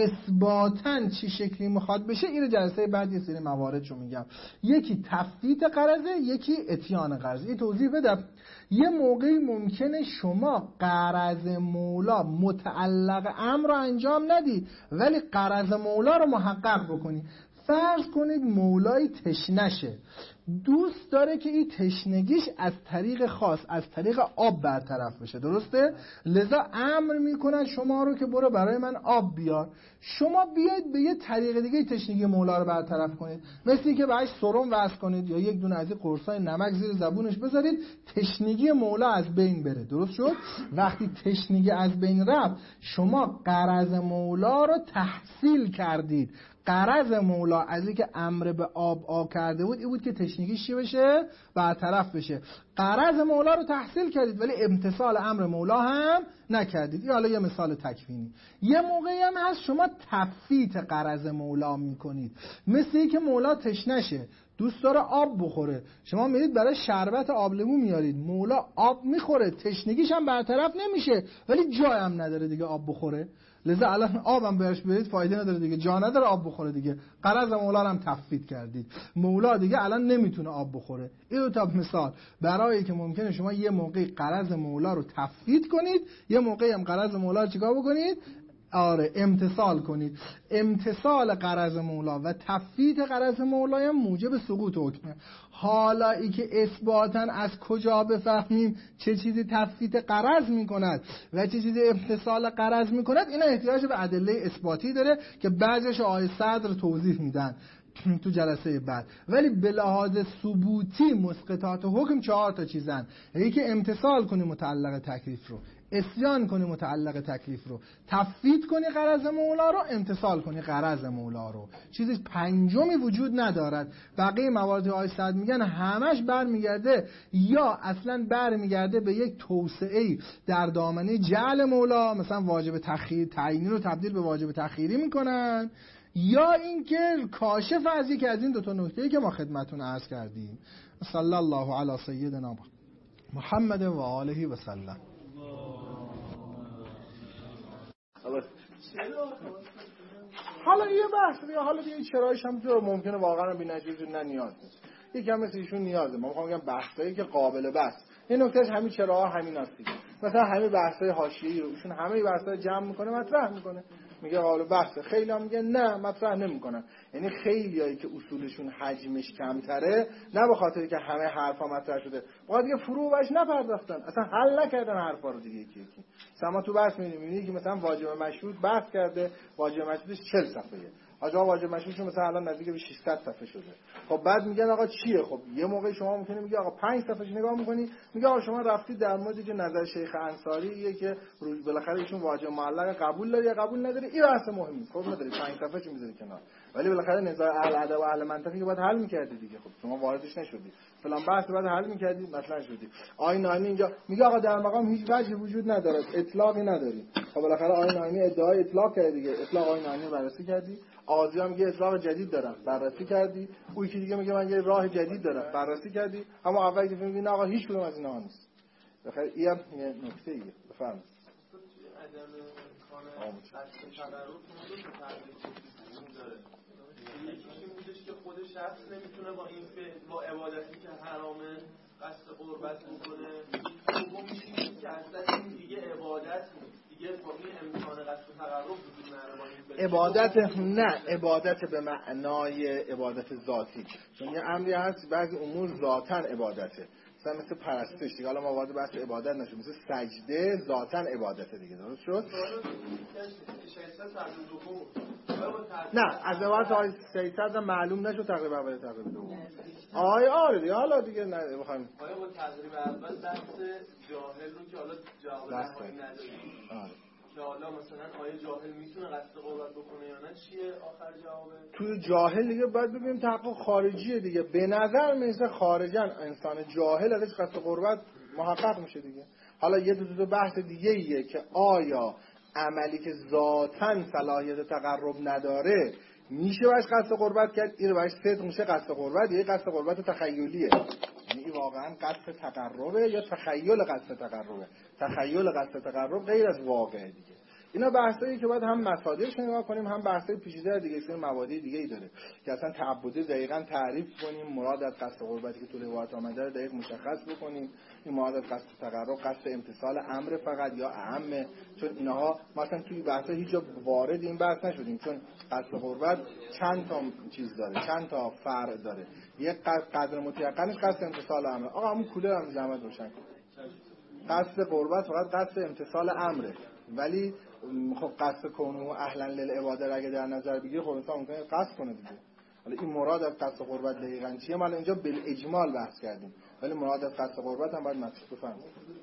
اثباتاً چی شکلی میخواد بشه این جلسه بعد یه سری مواردشو میگم. یکی تفویت غرضه، یکی اتیان غرض. این توضیح بدم. یه موقعی ممکنه شما غرض مولا متعلق امر رو انجام ندی ولی غرض مولا رو محقق بکنی. فرض کنید مولای تشنشه، دوست داره که این تشنگیش از طریق خاص از طریق آب برطرف بشه، درسته؟ لذا امر میکنن شما رو که برو برای من آب بیار. شما بیاید به یه طریق دیگه تشنگی مولا رو برطرف کنید، مثل اینکه بهش سرم وصل کنید یا یک دونه از این قرصای نمک زیر زبونش بذارید تشنگی مولا از بین بره. درست شد؟ وقتی تشنگی از بین رفت شما غرض مولا رو تحصیل کردید. غرض مولا از اینکه امر به آب کرده بود این بود که تشنگیش چی بشه؟ برطرف بشه. غرض مولا رو تحصیل کردید ولی امتثال امر مولا هم نکردید. این حالا یه مثال تکوینی. یه موقعی هم هست شما تفویت غرض مولا میکنید، مثل اینکه مولا تشنشه دوست داره آب بخوره، شما میرید برای شربت آب لیمو میارید، مولا آب میخوره تشنگیش هم برطرف نمیشه ولی جای هم نداره دیگه آب بخوره، لذا الان آبم بهش برید فایده نداره دیگه، جا نداره آب بخوره دیگه. غرض مولا رو هم تفویت کردید، مولا دیگه الان نمیتونه آب بخوره. این 2 تا مثال برای که ممکنه شما یه موقعی غرض مولا رو تفویت کنید، یه موقعی هم غرض مولا رو چیکار بکنید؟ امتثال کنید. امتثال غرض مولا و تفویت غرض مولا هم موجب سقوط حکمه. حالا ای که اثباتاً از کجا بفهمیم چه چیزی تفویت غرض میکند و چه چیزی امتثال غرض میکند، اینا احتیاج به ادله اثباتی داره که بعضیش آقای صدر توضیح میدن تو جلسه بعد. ولی به لحاظ ثبوتی مسقطات حکم 4 تا چیزن. یکی امتثال کنی متعلق تکلیف رو، عصیان کنی متعلق تکلیف رو، تفویت کنی غرض مولا رو، امتثال کنی غرض مولا رو. چیزی پنجمی وجود ندارد. بقیه موارد آقای صدر میگن همش برمیگرده یا اصلا برمیگرده به یک توسعه در دامنه جعل مولا، مثلا واجب تخییر تعیینی رو تبدیل به واجب تخییری میکنن، یا اینکه کاشف از یکی از این 2 تا نکته‌ای که ما خدمتتون عرض کردیم. صلی الله علی سیدنا محمد و آله و سلم. حالا یه بحث دیگه، حالا دیگه چرایش هم تو ممکنه واقعا بی‌نتیجه نه نیاز نیست. یکم مثل ایشون نیازه. ما می‌خوام بگم بحثایی که قابل بحث. این نکتهش همین چراها همین است دیگه. مثلا همین بحثای حاشیه‌ای رو ایشون همه بحثا جمع می‌کنه مطرح می‌کنه. میگه قابل بحثه. خیلی‌ها میگن نه مطرح نمی‌کنن. یعنی خیلیایی که اصولشون حجمش کمتره، نه به خاطر که همه حرفا مطرح شده، واقعا دیگه فرو بهش نپرداختن، اصلا حل نکردن حرفا رو دیگه یکی یکی. مثلا تو بحث می‌بینید که مثلا واجب مشروط بحث کرده، واجب مشروطش 40 صفحه‌ایه. آقا واجب مشروطش مثلا الان نزدیک به 600 صفحه شده. خب بعد میگن آقا چیه؟ خب یه موقع شما ممکنه میگه آقا 5 صفحه‌اش نگاه می‌کنی، میگه آقا شما رفتید در موردی که نظر شیخ انصاریه که روز بالاخره ایشون واجب معلق قبول داره یا قبول نداره، این بحث مهمی. خب نداری 5 صفحه چی میذاری کنار. ولی بالاخره نزاع اهل ادب و اهل منطقی که باید حل می‌کردی دیگه. خب شما واردش نشدی. فلان بحث بعد حل می‌کردی مثلا شدی. آیین ناینی اینجا میگه آقا در مقام هیچ وجهی وجود نداره، اطلاقی نداریم. خب بالاخره آیین ناینی ادعای اطلاق کرد دیگه، اطلاق آیین ناینی رو بررسی کردی. آزیا میگه اطلاق جدید دارم، بررسی کردی. اون یکی دیگه میگه من یه راه جدید دارم، بررسی کردی. اما اولی که میگی نه آقا هیچ کدوم از اینا نیست. بخیر این هم یه نکته ایه. بفرمایید. عدم امکان تقرب داره. یکیش این بودش که خود شخص نمیتونه با این با عبادتی که حرامه قصد قربت بکنه. دومیش اینه که اصلا این دیگه عبادت نیست، دیگه با این امکان قصد تقرب وجود نداره. عبادت نه، عبادت به معنای عبادت ذاتی، چون یه امری هست بعضی امور ذاتاً عبادته، مثل پرستش دیگه. حالا ما وارد بحث عبادت نشیم، مثل سجده ذاتاً عبادته دیگه. درست شد؟ نه از عبارت های 300 معلوم نشد تقریبا اول تقریبا دوم. آره دیگه. حالا دیگه نه بخوایم آیا با تقریبا اول بحث جاهل رو که حالا جواب نهایی نداریم که حالا مثلا آیا جاهل میتونه قصد قربت بکنه یا نه، چیه آخر جوابه؟ توی جاهل دیگه باید ببینیم تحقیق خارجیه دیگه. به نظر میسه خارجن انسان جاهل ازش قصد قربت محقق میشه دیگه. حالا یه دو بحث دیگه ایه که آیا عملی که ذاتاً صلاحیت تقرب نداره میشه باش قصد قربت کرد، این رو باش صدق میشه قصد قربت، یه قصد قربت تخیلیه، یعنی این واقعا قصد تقربه یا تخیل قصد تقربه. تخیل قصد تقرب غیر از واقعه دیگه. اینا بحثایی که باید هم مصادرش نگاه کنیم، هم بحثای پیچیده دیگه، سری مبادی دیگه ای داره که اصلا تعبدی دقیقاً تعریف کنیم، مراد از قصد قربتی که تو روایت آمده رو دقیق مشخص بکنیم. این مراد از قصد تقرب قصد امتثال امر فقط یا اعم، چون اینها مثلا توی بحثا هیچ جا وارد این بحث نشدیم، چون قصد قربت چند تا چیز داره، چند تا فرع داره. یک قدر متيقنش قصد امتثال امر. آقا همون کولر هم زحمت روشن کن. قصد قربت فقط قصد امتثال امره، ولی خب قصد کنه اهلا للعباده اگه در نظر بگیری خب انسان ممکنه قصد کنه دیگه. حالا این مراد از قصد قربت دقیقاً چیه؟ ما اینجا بالاجمال بحث کردیم، ولی مراد از قصد قربت هم باید مطرح بفهمیم.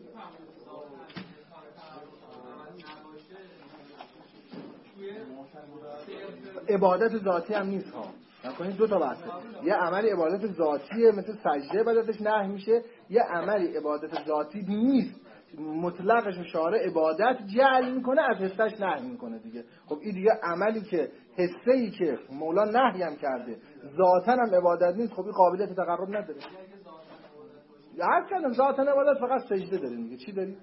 عبادت ذاتی هم نیست ها. نکنید دو تا بحثه. یه عملی عبادت ذاتیه مثل سجده عبادتش نهی میشه، یه عملی عبادت ذاتی نیست مطلقش شارع عبادت جعل میکنه از حسش نهی میکنه دیگه. خب این دیگه عملی که حسه‌ای که مولا نهی هم کرده ذاتاً هم عبادت نیست، خب این قابلیت تقرب نداره. هر کدوم ذاتاً عبادت فقط سجده داریم دیگه. چی دارید؟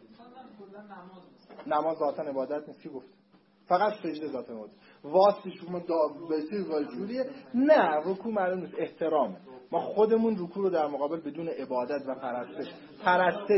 نماز ذاتاً عبادت نیست. کی گفت؟ فقط سجده ذاتاً عبادت. واسطه شما بسیار والجوریه. نه رکوع معلوم نیست، احترامه. ما خودمون رکوع رو در مقابل بدون عبادت و پرستش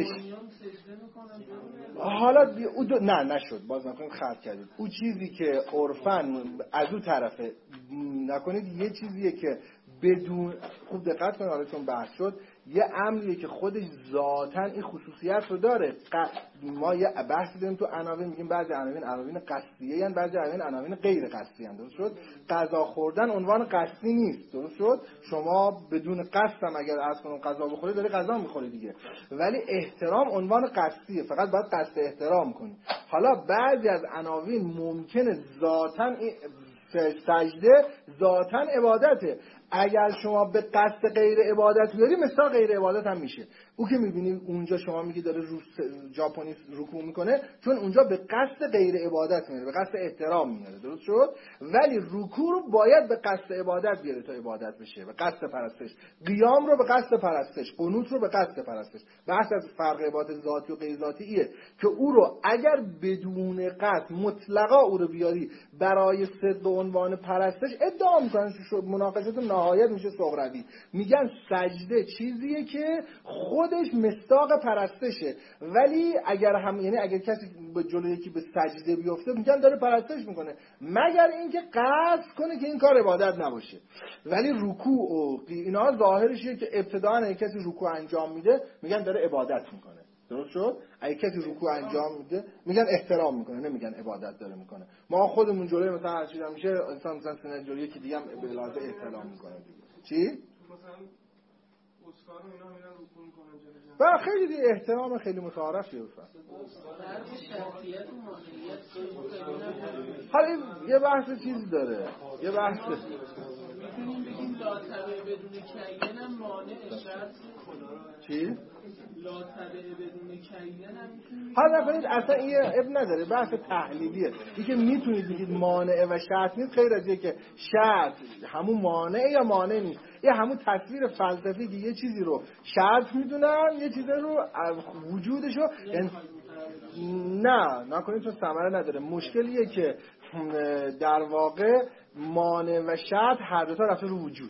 حالا نه نشد، باز نکنید خرد کردید. اون چیزی که عرفاً از اون طرفه نکنید، یه چیزیه که بدون خوب دقت کنید، حالا چون بحث شد، یه امریه که خودش ذاتاً این خصوصیت رو داره. ما یه بحثی داریم تو عناوین، میگیم بعضی عناوین قصدیه ان، بعضی عناوین غیر قصدی ان. درست شد؟ غذا خوردن عنوان قصدی نیست. درست شد؟ شما بدون قصد هم اگر از کنون غذا بخوری داری غذا میخوری دیگه، ولی احترام عنوان قصدیه، فقط باید قصد احترام کنی. حالا بعضی از عناوین ممکنه ذاتاً سجده ذاتاً عبادته، اگر شما به قصد غیر عبادت بیاری مثلا غیر عبادت هم میشه. او که میبینی اونجا شما میگی داره ژاپنی رکوع میکنه، چون اونجا به قصد غیر عبادت میاره، به قصد احترام میاره. درست شد؟ ولی رکوع رو باید به قصد عبادت بیاره تا عبادت بشه، به قصد پرستش. قیام رو به قصد پرستش، قنوت رو به قصد پرستش. بحث از فرق عبادت ذاتی و غیر ذاتی ایه که او رو اگر بدون قصد مطلقا او رو بیاری برای صدق عنوان پرستش، ادعا میکنن مناقشات نهایت میشه صغروی. میگن سجده چیزیه که خودش مصداق پرستشه، ولی اگر هم یعنی اگر کسی به جلوی یکی به سجده بیفته میگن داره پرستش میکنه، مگر اینکه قصد کنه که این کار عبادت نباشه. ولی رکوع و اینا ظاهرشه که ابتداً اگه کسی رکوع انجام میده میگن داره عبادت میکنه. درست شد؟ اگه کسی رکوع انجام میده میگن احترام میکنه، نمیگن عبادت داره میکنه. ما خودمون جلوی مثلا هر چیزی میشه انسان مثلا سینه جلوی یکی دیگه هم به لحاظ احترام میکنه دیگه. چی؟ مثلا اسکار و اینا میرن رکوع میکنن جلوی و خیلی دیگه احترام خیلی متعارفیه بفهم. حالا یه بحث چیز داره، یه بحث میتونیم بگیم ذات تبع بدون کیین هم مانع شرط چی؟ لا تبع بدون کیین هم میتونید حالا نکنید اصلا این اب نداره، بحث تحلیلیه. این که میتونید بگید مانع و شرط نیست غیر از که شرط همون مانع یا مانع نیست. این همون تصویر فلسفی که یه چیزی رو شرط میدونن، یه چیزی رو وجودشو نه نکنید چون ثمره نداره. مشکلیه که در واقع مانع و شرط هر دو تا رفته رو وجود.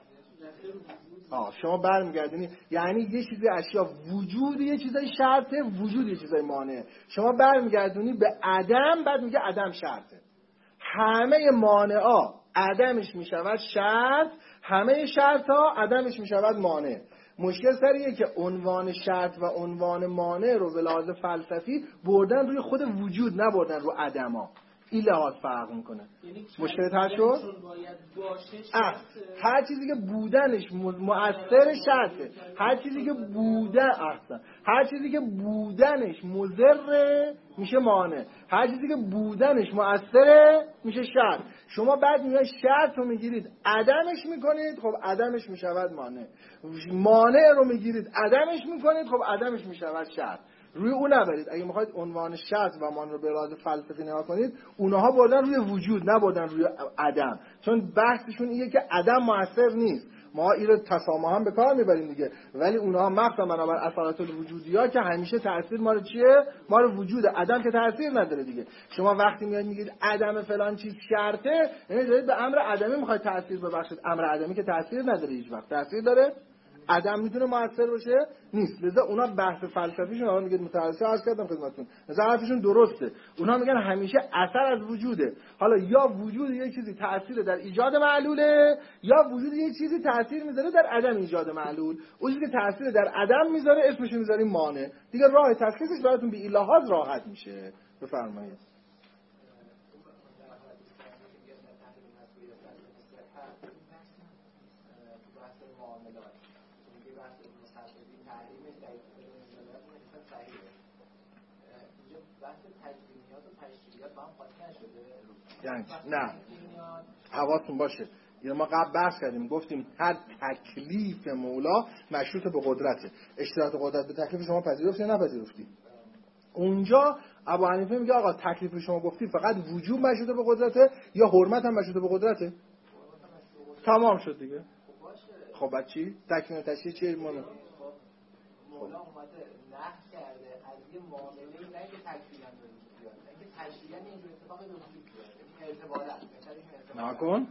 شما برمیگردونی یعنی یه چیزی اشیا وجود یه چیزای شرطه، وجود یه چیزای مانعه. شما برمیگردونی به عدم، بعد میگه عدم شرطه. همه مانعا عدمش میشود شرط، همه شرطا عدمش میشود مانع. مشکل سریه که عنوان شرط و عنوان مانع رو به لحاظ فلسفی بردن روی خود وجود، نه بردن رو عدما. این لحاظ فرق میکنه. مشکل تر شد؟ هر چیزی که بودنش مؤثر شرطه، هر چیزی که هر چیزی که بودنش مضر میشه مانع، هر چیزی که بودنش مؤثره میشه شرط. شما بعد میای شرط رو میگیرید عدمش میکنید، خب عدمش میشود مانع. مانع رو میگیرید عدمش میکنید، خب عدمش میشود شرط. روی اون نبرید. اگه میخواید عنوان شرط و مان رو به لحاظ فلسفی نگاه کنید، اونها بردن روی وجود، نه بردن روی عدم. چون بحثشون اینه که عدم مؤثر نیست. ما این رو تسامح هم به کار میبریم دیگه، ولی اونها مخصوصا بنابر اثرات الوجودی‌ها که همیشه تأثیر ما رو چیه؟ ما رو وجود. عدم که تأثیر نداره دیگه. شما وقتی میاد میگید عدم فلان چیز شرطه، یعنی دارید به امر عدمی میخواید تأثیر ببخشید. امر عدمی که تأثیر نداره، هیچ وقت تأثیر داره؟ عدم میتونه مؤثر باشه؟ نیست. لذا اونا بحث فلسفیشون الان میگه متأسف عرض کردم خدمتتون. لذا حرفشون درسته. اونا میگن همیشه اثر از وجوده. حالا یا وجود یک چیزی تأثیر در ایجاد معلوله، یا وجود یک چیزی تأثیر میذاره در عدم ایجاد معلول. اون چیزی که تأثیر در عدم میذاره اسمش میذاریم مانع. دیگه راه تشخیصش براتون به این لحاظ راحت میشه. بفرمایید. یعنی نه حواستون باشه، یعنی ما قبل بحث کردیم گفتیم هر تکلیف مولا مشروط به قدرته. اشتراط قدرت به تکلیف شما پذیرفتی یا نپذیرفتی؟ اونجا ابو حنیفه میگه آقا تکلیف شما گفتی فقط وجوب مشروط به قدرته یا حرمت هم مشروط به قدرته؟ تمام شد دیگه. خب بعد چی؟ تکمیل تشریح چیه؟ مولا اومده نهی کرده از یه معامله نه که تکلیفاً به وجود بیاد، اینکه تشریعاً اینجور اتفاقی به وجود بیاد، اعتباراً نکن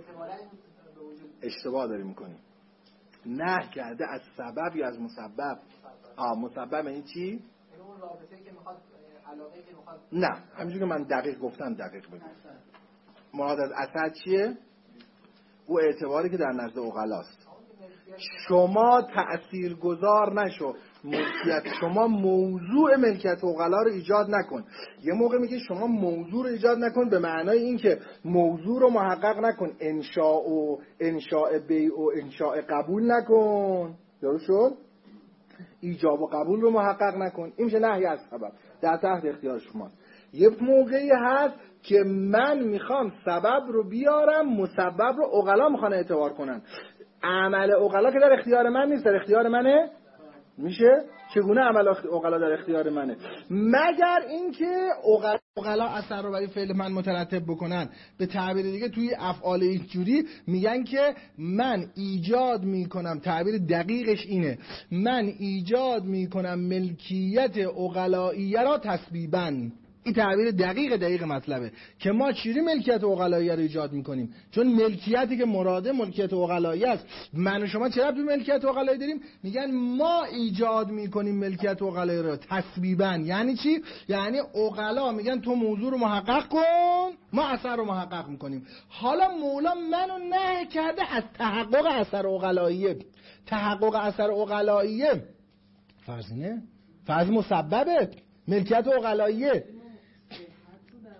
اشتباه داری میکنی. نهی کرده از سبب یا از مسبب؟ مسبب یعنی چی؟ اون رابطه‌ای که میخواد، علاقه‌ای که میخواد. نه همینجوری که من دقیق گفتم دقیق بگو. مراد از اثر چیه؟ او اعتباری که در نزد عقلاست. شما تأثیرگذار نشو، ملکیت شما موضوع ملکیت عقلا رو ایجاد نکن. یه موقع میگه شما موضوع رو ایجاد نکن به معنای این که موضوع رو محقق نکن، انشاء بیع و انشاء قبول نکن. درست شد؟ ایجاب و قبول رو محقق نکن. این میشه نهی از سبب، در تحت اختیار شما. یه موقعی هست که من میخوام سبب رو بیارم، مسبب رو عقلا میخوان اعتبار کنن. عمل عقلا که در اختیار من نیست، در اختیار منه. میشه چگونه عمل عقلا در اختیار منه؟ مگر اینکه عقلا اثر رو برای فعل من مترتب بکنن. به تعبیر دیگه توی افعال اینجوری میگن که من ایجاد میکنم، تعبیر دقیقش اینه، من ایجاد میکنم ملکیت عقلائیه را تسبیباً. این تعبیر دقیق مطلبه که ما چیری ملکیت عقلائیه رو ایجاد میکنیم، چون ملکیتی که مراده ملکیت عقلائیه است. من و شما چرا تو ملکیت عقلائیه داریم؟ میگن ما ایجاد میکنیم ملکیت عقلائیه رو تسبیباً. یعنی چی؟ یعنی عقلا میگن تو موضوع رو محقق کن، ما اثر رو محقق میکنیم. حالا مولا منو نهی کرده از تحقق اثر عقلائیه. تحقق اثر عقلائیه فرض اینه، فرض مسببه ملکیت عقلائیه.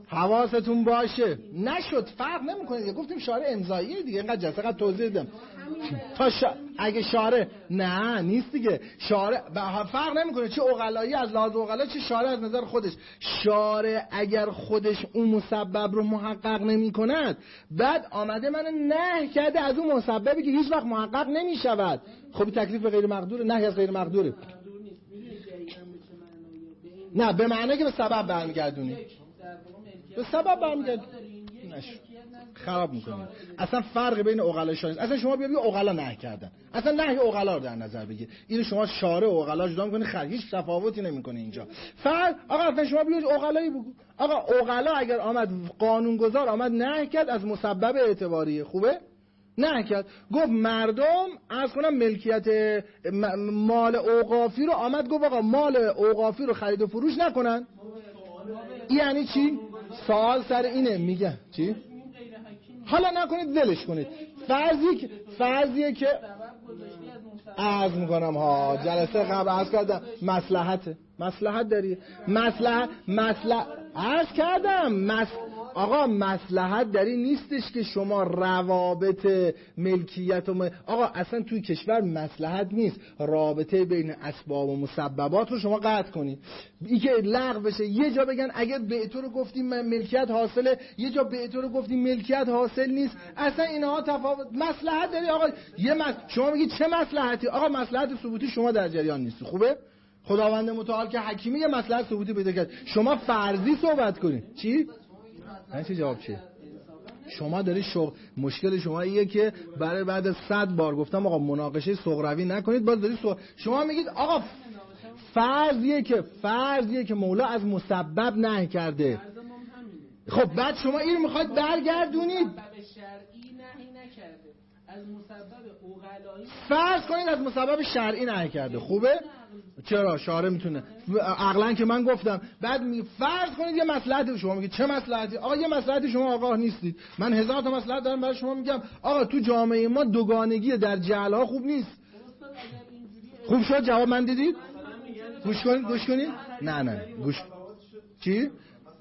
حواستون باشه. نشد، فرق نمیکنه. گفتیم شارع امضاییه دیگه، اینقدر جلسه توضیح دادم. تا اگه شارع نه نیست دیگه، شارع فرق نمیکنه چه عقلایی از لحاظ عقلا چه شارع از نظر خودش. شارع اگر خودش اون مسبب رو محقق نمی‌کند، بعد آمده من نهی کرده از اون مسببی که هیچ وقت محقق نمی‌شود. خب تکلیف غیر مقدوره، نهی از غیر مقدوره. نه به معنی که به سبب برمیگردونی، به سبب برمیگردونی خراب میکنیم. اصلا فرق بین عقلا شارع نیست. اصلا شما بیا عقلا نهی کردن، اصلا نهی عقلا رو در نظر بگیر، اینو شما شارع و عقلا جدا میکنی، هیچ تفاوتی نمیکنه اینجا. فرق آقا اصلا شما بیا عقلایی بگو. آقا عقلا اگر آمد قانونگذار آمد نهی کرد از مسبب اعتباری، خوبه؟ نه کرد، گفت مردم از کنم ملکیت مال اوقافی رو آمد گفت آقا مال اوقافی رو خرید و فروش نکنن. یعنی چی؟ سوال سر اینه. میگه چی؟ حالا نکنید ولش کنید. فرضیه که عرض میکنم ها جلسه قبل عرض کردم مصلحت داری، عرض کردم آقا مصلحت داری نیستش که شما روابط ملکیت و آقا اصلا توی کشور مصلحت نیست رابطه بین اسباب و مسببات رو شما قطع کنید. این که لغو بشه، یه جا بگن اگر به تو رو گفتیم ملکیت حاصله، یه جا به تو رو گفتیم ملکیت حاصل نیست. اصلا اینها تفاوت. مصلحت داری آقا، شما میگید چه مصلحتی؟ آقا مصلحت ثبوتی شما در جریان نیست. خوبه؟ خداوند متعال که حکیمی یه مصلحت ثبوتی پیدا کرد، شما فرضی صحبت کنید. چی؟ نه چه جواب چیه؟ شما داری مشکل شما ایه که برای بعد 100 بار گفتم آقا مناقشه صغروی نکنید، باز داری شما میگید آقا فرضیه که مولا از مسبب نهی کرده. خب بعد شما این رو میخواید برگردونید از مسبب عقلایی فرض کنید از مسبب شرعی نهی کرده. خوبه؟ چرا؟ شارع میتونه عقلا که من گفتم. بعد فرض کنید یه مصلحتی شما میگید چه مصلحتی؟ آقا یه مصلحتی شما آگاه نیستید. من 1000 تا مصلحت دارم برای شما میگم آقا تو جامعه ما دوگانگی در جهل‌ها خوب نیست. خوب شد جواب من دیدید؟ گوش کنید. نه گوش. چی؟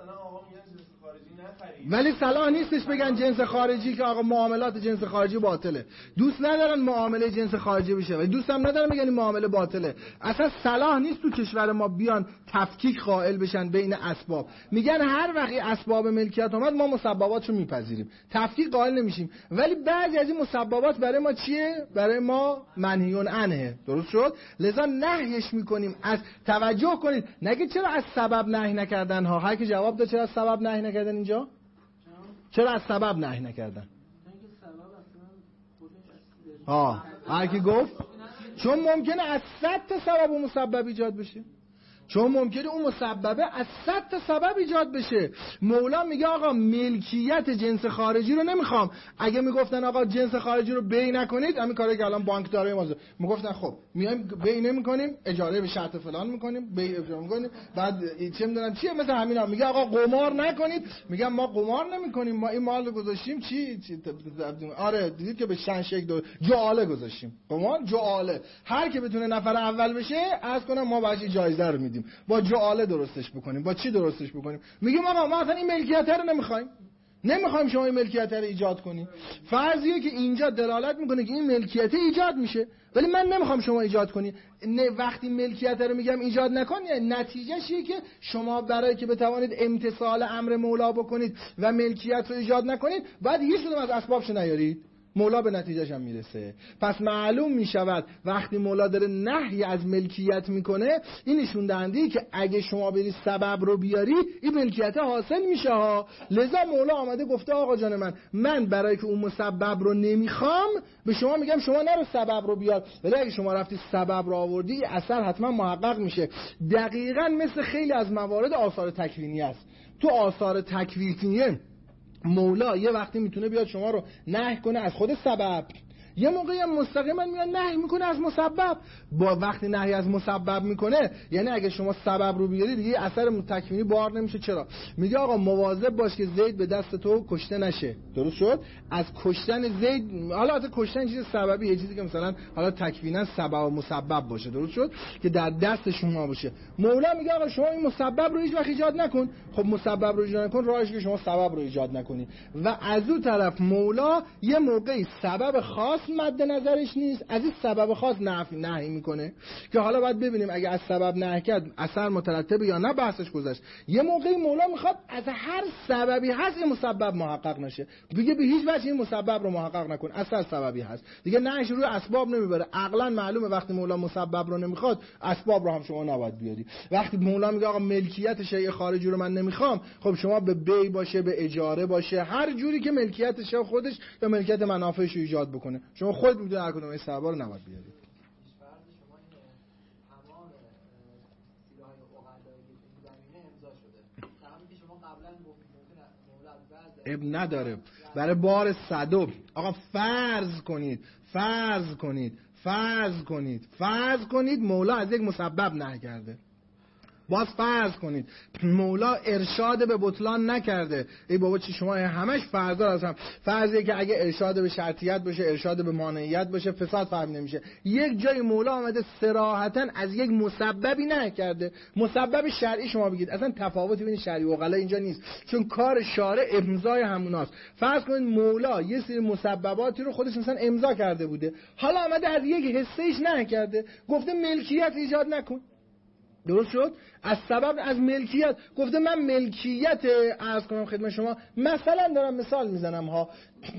ولی صلاح نیستش بگن جنس خارجی که آقا معاملات جنس خارجی باطله. دوست ندارن معامله جنس خارجی بشه و دوست هم ندارن بگن این معامله باطله. اصلا صلاح نیست تو کشور ما بیان تفکیک قائل بشن بین اسباب. میگن هر وقت اسباب ملکیت اومد ما مسبباتشو میپذیریم، تفکیک قائل نمیشیم. ولی بعضی از این مسببات برای ما چیه؟ برای ما منهیون عنه. درست شد؟ لذا نهیش میکنیم. از توجه کنید، نگه چرا از سبب نهی نکردن ها. هر کی جواب داد چرا از سبب نهی نکردن اینجا؟ چرا از سبب نهی نکردن؟ هر کی گفت چون ممکنه از 100 تا سبب و مسبب ایجاد بشه. چون ممکنه اون مسببه از 100 تا سبب ایجاد بشه. مولا میگه آقا ملکیت جنس خارجی رو نمیخوام. اگه میگفتن آقا جنس خارجی رو بی نکنید، همین کاری که الان بانک داره ما میگفتن خب میایم بی نمیکنیم، اجاره به شرط فلان میکنیم، بی اجاره میکنیم، بعد چه میدونم چیه، مثلا همینا. میگه آقا قمار نکنید، میگم ما قمار نمیکنیم، ما این مال رو گذاشتیم چی آره دیدید که به شن شکل جعاله گذاشتیم. قمار جعاله، هر کی بتونه نفر اول بشه از کنم ما باش جایزه رو میدیم، با جعاله درستش بکنیم. با چی درستش بکنیم؟ میگیم آقا ما اصلا این ملکیت رو نمیخوایم شما این ملکیت رو ایجاد کنی. فرضیه که اینجا دلالت میکنه که این ملکیت ایجاد میشه، ولی من نمیخوام شما ایجاد کنی. وقتی ملکیت رو میگم ایجاد نکن، یعنی نتیجهش اینه که شما برای که بتوانید امتثال امر مولا بکنید و ملکیت رو ایجاد نکنید، بعد هیچ کدوم از اسبابش نیارید. مولا به نتیجهش هم میرسه. پس معلوم میشود وقتی مولا داره نهی از ملکیت میکنه، این نشون دهنده که اگه شما بری سبب رو بیاری این ملکیت حاصل میشه ها. لذا مولا آمده گفته آقا جان من برای که اون مسبب رو نمیخوام به شما میگم شما نرو سبب رو بیار، ولی اگه شما رفتی سبب رو آوردی اثر حتما محقق میشه. دقیقاً مثل خیلی از موارد آثار تکوینی است. تو آثار تکوینیه مولا یه وقتی میتونه بیاد شما رو نهی کنه از خود سبب، یه موقعی هم مستقیما میاد نهی میکنه از مسبب. با وقتی نهی از مسبب میکنه یعنی اگه شما سبب رو بیاری دیگه اثر تکوینی بار نمیشه. چرا؟ میگه آقا مواظب باش که زید به دست تو کشته نشه. درست شد؟ از کشتن زید، حالا البته کشتن چیز سببی، یه چیزی که مثلا حالا تکوینا سبب و مسبب باشه، درست شد، که در دست شما باشه. مولا میگه آقا شما این مسبب رو هیچ وقت ایجاد نکن. خب مسبب رو ایجاد نکن، راهش که شما سبب رو ایجاد نکنی. و از اون طرف مولا یه موقعی سبب خاص مد نظرش نیست، از این سبب خاص نهی میکنه که حالا باید ببینیم اگه از سبب نهی کرد اثر مترتبه یا نه، بحثش گذشت. یه موقعی مولا میخواد از هر سببی هست این مسبب محقق نشه، دیگه به هیچ وجه این مسبب رو محقق نکن، اثر سببی هست دیگه، نهش روی اسباب نمیبره. عقلا معلومه وقتی مولا مسبب رو نمیخواد اسباب رو هم شما نباید بیاری. وقتی مولا میگه آقا ملکیت شیء خارجی رو من نمیخوام، خب شما به بی باشه، به اجاره باشه، هر جوری که ملکیت شیء خودش یا ملکیت منافعش رو ایجاد بکنه، شما خود میدونید هر کدوم این سببا رو نباید بیارید. اب نداره برای بار صدب. آقا فرض کنید مولا از یک مسبب نهی کرده. باز فرض کنید مولا ارشاد به بطلان نکرده. ای بابا چی شما همش فرضا هستم. فرضیه که اگه ارشاد به شرطیت باشه، ارشاد به مانعیت باشه، فساد فهم نمیشه. یک جای مولا آمده صراحتا از یک مسببی نهی کرده. مسبب شرعی شما بگید اصلا تفاوتی بین شرعی و عقلا اینجا نیست، چون کار شارع امضای هموناست. فرض کنید مولا یه سری مسبباتی رو خودش مثلا امضا کرده بوده، حالا آمده از یک حصهش نهی کرده، گفته ملکیت ایجاد نکن. درست شد؟ از سبب از ملکیت گفته من ملکیت عرض کنم خدمت شما، مثلا دارم مثال میزنم ها،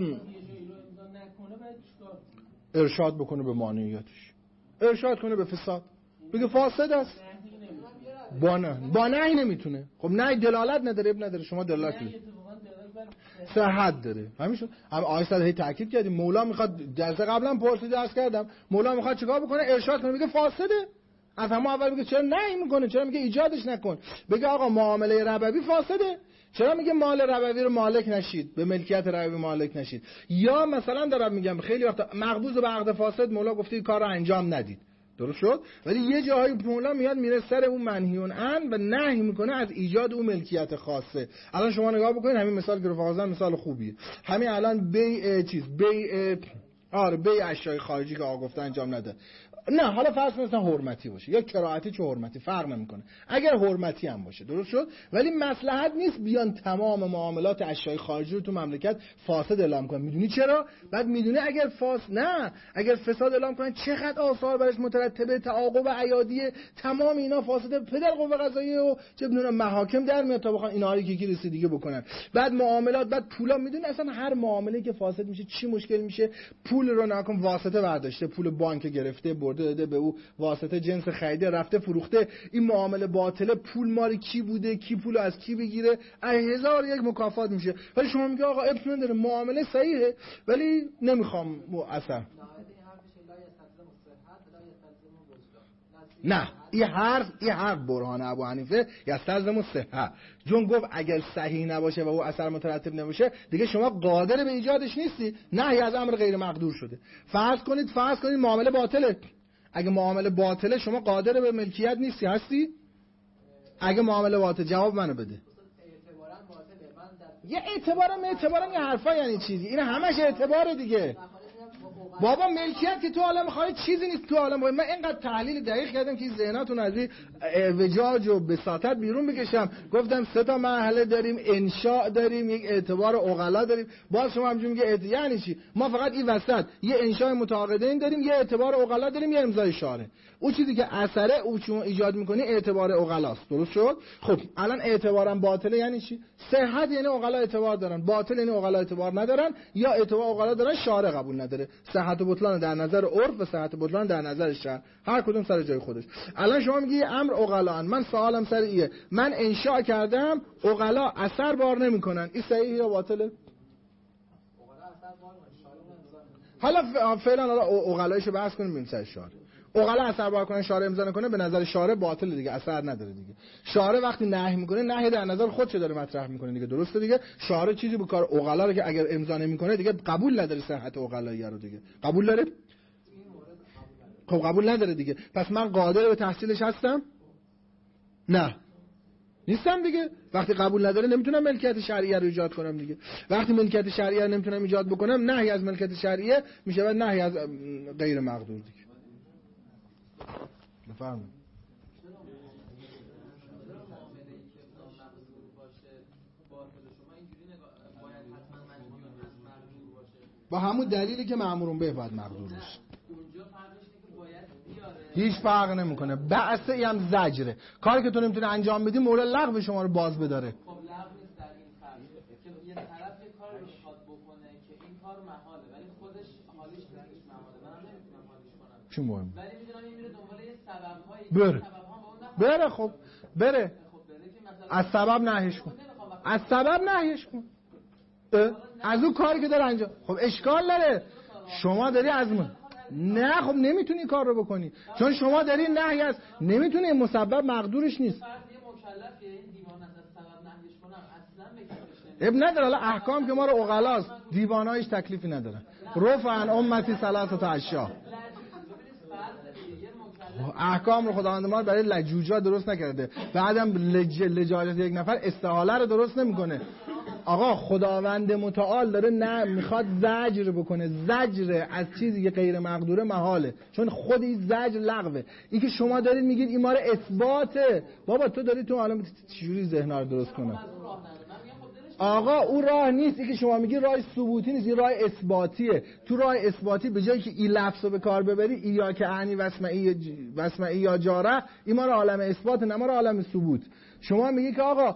ارشاد بکنه به مانعیتش، ارشاد کنه به فساد، بگه فاسد است، با نهی نمیتونه. خب نهی دلالت نداره، اب نداره، شما دلالت کنید، صحت داره. همین هم آیه هی تاکید کردیم مولا میخواد، درس قبلا درس کردم، مولا میخواد چیکار بکنه؟ ارشاد کنه، بگه فاسده. از همه اول میگه چرا نهی میکنه، چرا میگه ایجادش نکن؟ بگه آقا معامله ربوی فاسده، چرا میگه مال ربوی رو مالک نشید، به ملکیت ربوی مالک نشید؟ یا مثلا دارم میگم خیلی وقتا مقبوض به عقد فاسد مولا گفته این کار رو انجام ندید، درست شد، ولی یه جاهای مولا میاد میره سر اون منهیون عن و نهی میکنه از ایجاد اون ملکیت خاصه. الان شما نگاه بکنید همین مثال که رفاقا مثال خوبیه. همین الان بی اشیاء خارجی که آقا گفته انجام نده. نه حالا فرض کنید مثلا حرمتی باشه یا کراهتی، چه حرمتی فرق نمیکنه، اگر حرمتی هم باشه، درست شد، ولی مصلحت نیست بیان تمام معاملات اشیاء خارجی رو تو مملکت فاسد اعلام کنن. میدونی چرا؟ بعد میدونی اگر فساد اعلام کنن چقدر آثار برش مترتبه، تعاقب عیادی، تمام اینا فاسده، پدر قوه قضاییه و چه بدونم محاکم در میاد تا بخوان اینا رو یکی رسید دیگه بکنن. بعد معاملات، بعد پولا، میدونی اصلا هر معامله‌ای که فاسد میشه چی مشکل میشه؟ پول رو نکن واسطه برداشته، پول بانک گرفته داده به او، واسطه جنس خریده رفته فروخته، این معامله باطله. پول مال کی بوده، کی پول از کی بگیره، هزار یک مکافات میشه. ولی شما میگه آقا ابن نداره، معامله صحیحه ولی نمیخوام اثر. نه این حرف برهان ابو حنیفه یستلزم الصحه، چون گفت اگر صحیح نباشه و او اثر مترتب نباشه دیگه شما قادر به ایجادش نیستی، نهی از امر غیر مقدور شده. فرض کنید معامله باطله، اگه معامله باطله شما قادر به ملکیت نیستی، هستی؟ اگه معامله باطله جواب منو بده. یه اعتبارم یه حرفا یعنی چیزی، این همش اعتباره دیگه. بابا ملکیت که تو عالم خارج چیزی نیست، تو عالم من اینقدر تحلیل دقیق کردم که ذهناتون از این وجاج و بساطت بیرون بکشم. گفتم 3 مرحله داریم، انشاء داریم، یک اعتبار عقلا داریم. باز شما همینجوری میگه یعنی چی؟ ما فقط این وسط یه انشاء متعاقدین داریم، یه اعتبار عقلا داریم، یه امضای شارع. اون چیزی که اثره او چون ایجاد میکنه اعتبار عقلاست، درست شد؟ خب الان اعتبارم باطله یعنی چی؟ صحت یعنی عقلا اعتبار دارن، باطل یعنی عقلا اعتبار ندارن، یا اعتبار عقلا دارن شارع قبول نداره. صحت و بطلان در نظر عرف و صحت و بطلان در نظر شرع، هر کدوم سر جای خودش. الان شما میگی امر عقلان، من سوالم سر ایه، من انشاء کردم عقلا اثر بار نمیکنن، این صحیح یا باطله؟ حالا فعلا عقلایشو بحث کنیم ببینیم سر شارع. عقلا اثر بر کنن شارع امضا نکنه به نظر شارع باطل دیگه، اثر نداره دیگه. شارع وقتی نهی میکنه نهی در نظر خودش داره مطرح میکنه دیگه، درسته دیگه. شارع چیزی به کار عقلا رو که اگر امضا نمیکنه دیگه قبول نداره صحت عقلاییه رو دیگه. قبول داره؟ خب قبول نداره دیگه. پس من قادر به تحصیلش هستم؟ نه نیستم دیگه. وقتی قبول نداره نمیتونم ملکیت شرعیه رو ایجاد کنم دیگه. وقتی ملکیت شرعیه نمیتونم ایجاد بکنم، نهی از ملکیت شرعیه میشه و نهی از غیر مقدور دیگه. بفرمایید. با همون دلیلی که مأمورون به باید مقدور باشه. هیچ فرق نمیکنه. بعثه ای هم زجره. کاری که تو نمیتونه انجام بدی مورد لغو شما رو باز بداره. خب لغو نیست در این فرق که یه طرف یه کار رو میخواد بکنه که این کار محاله ولی خودش حالیش نیست محاله. منم نمیتونم حالیش کنم. چی مهم؟ ولی میدونم این میره دنبال یه سبب‌هایی. بره خب بره. از سبب نهیش کن. از سبب نهیش کن. از اون کاری که داره انجام. خب اشکال داره. شما داری از من. نه خب نمیتونی کار رو بکنی چون شما داری نهی از نمیتونی، مسبب مقدورش نیست. اب نداره. حالا احکام که ما رو عقلاست، دیوانایش تکلیفی نداره. رفع عن امتی ثلاثه اشیاء. احکام رو خداوند ما برای لجوجا درست نکرده. بعدم لجاجت یک نفر استحاله رو درست نمیکنه. آقا خداوند متعال داره نه میخواد زجر بکنه. زجر از چیزی که غیر مقدوره محاله، چون خود این زجر لغوه. این که شما دارید میگید این ما رو اثباته، بابا تو داری تو عالم چجوری ذهن‌ها رو درست کنه؟ آقا او راه نیست. این که شما میگی راه ثبوتی نیست، این راه اثباتیه. تو راه اثباتی به جایی که این لفظ رو به کار ببری ایا که اعنی واسمعی یا جاره، این ما رو عالم اثبات نه ما رو عالم ثبوت. شما میگی که آقا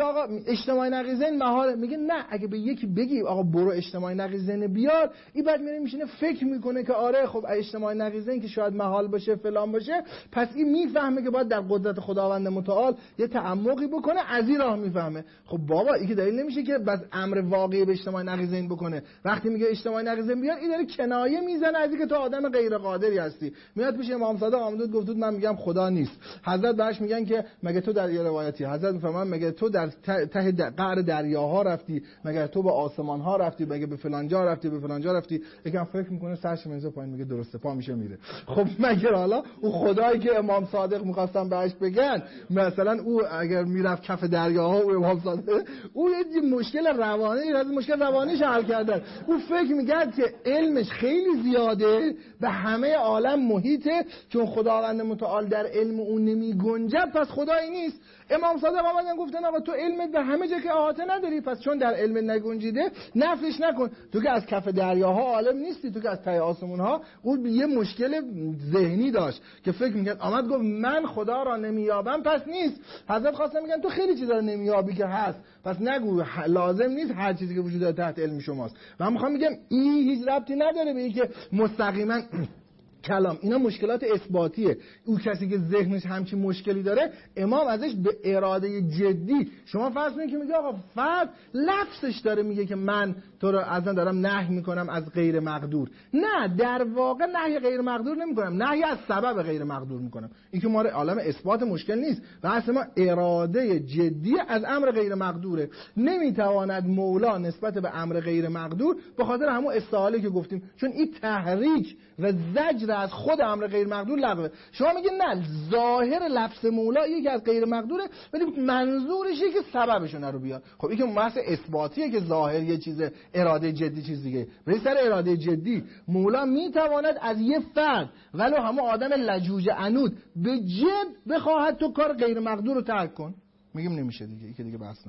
اجتماعی نقیضین محاله. میگه نه، اگه به یکی بگی آقا برو اجتماعی نقیضین بیار، این بعد میره میشینه فکر میکنه که آره خب اجتماعی نقیضین که شاید محال باشه فلان باشه، پس این میفهمه که باید در قدرت خداوند متعال یه تعمقی بکنه، از این راه میفهمه. خب بابا این که دلیل نمیشه که بس امر واقعی به اجتماعی نقیضین بکنه. وقتی میگه اجتماعی نقیضین بیار، این داره کنایه میزنه از اینکه تو آدم غیر قادری هستی. میاد پیش امام صادق آمد گفت من میگم خدا نیست. حضرت بهش میگن که مگه تو در حضرت میفرمان مگه تو در ته قعر دریاها رفتی، مگه تو به آسمان ها رفتی، مگه به فلان جا رفتی به فلان جا رفتی؟ یکم فکر میکنه سرش منزه پایین میگه درسته، پا میشه میره. خب مگه حالا او خدایی که امام صادق میخواستن بهش بگن مثلا او اگر میرفت کف دریاها و امام صادق او یه مشکل روانی از مشکل روانیش حل کردن. او فکر میکرد که علمش خیلی زیاده به همه عالم محیطه، چون خداوند متعال در علم اون نمیگنجد پس خدایی نیست. امام صادق آمدن گفتن آقا تو علمت به همه جا که احاطه نداری، پس چون در علم نگنجیده نفیش نکن. تو که از کف دریاها عالم نیستی، تو که از ته آسمون ها. اون یه مشکل ذهنی داشت که فکر میکرد، آمد گفت من خدا را نمیابم پس نیست. حضرت خواستن میگن تو خیلی چیزا رو نمیابی که هست، پس نگو لازم نیست هر چیزی که وجود داره تحت علم شماست. من میخوام میگم این هیچ ربطی نداره به اینکه مستقیما کلام. اینا مشکلات اثباتیه. او کسی که ذهنش همچین مشکلی داره، امام ازش به اراده جدی، شما فرض کنید که میگه آقا فرد لفظش داره میگه که من تو رو ازن دارم نهی میکنم از غیر مقدور. نه، در واقع نهی غیر مقدور نمیکنم، نهی از سبب غیر مقدور میکنم. این که ما عالم اثبات مشکل نیست و اصلا ما اراده جدی از امر غیر مقدوره. نمیتواند مولا نسبت به امر غیر مقدور به خاطر همون استحاله که گفتیم، چون این تحریک و زجر از خود امر غیر مقدور لغوه. شما میگین نه، ظاهر لفظ مولا یکی از غیر مقدوره ولی منظورش اینه که سببشو نرو بیار. خب این که بحث اثباتیه که ظاهر یه چیز، اراده جدی چیز دیگه. ولی سر اراده جدی مولا میتواند از یه فرد ولو همون آدم لجوج عنود به جد بخواهد تو کار غیر مقدور رو ترک کن. میگیم نمیشه دیگه، این که دیگه بحث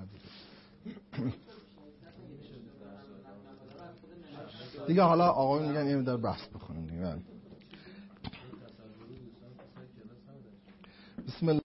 نداره. دیگه حالا آقایون میگن اینو در بحث بخونیم دیگه. بسم الله.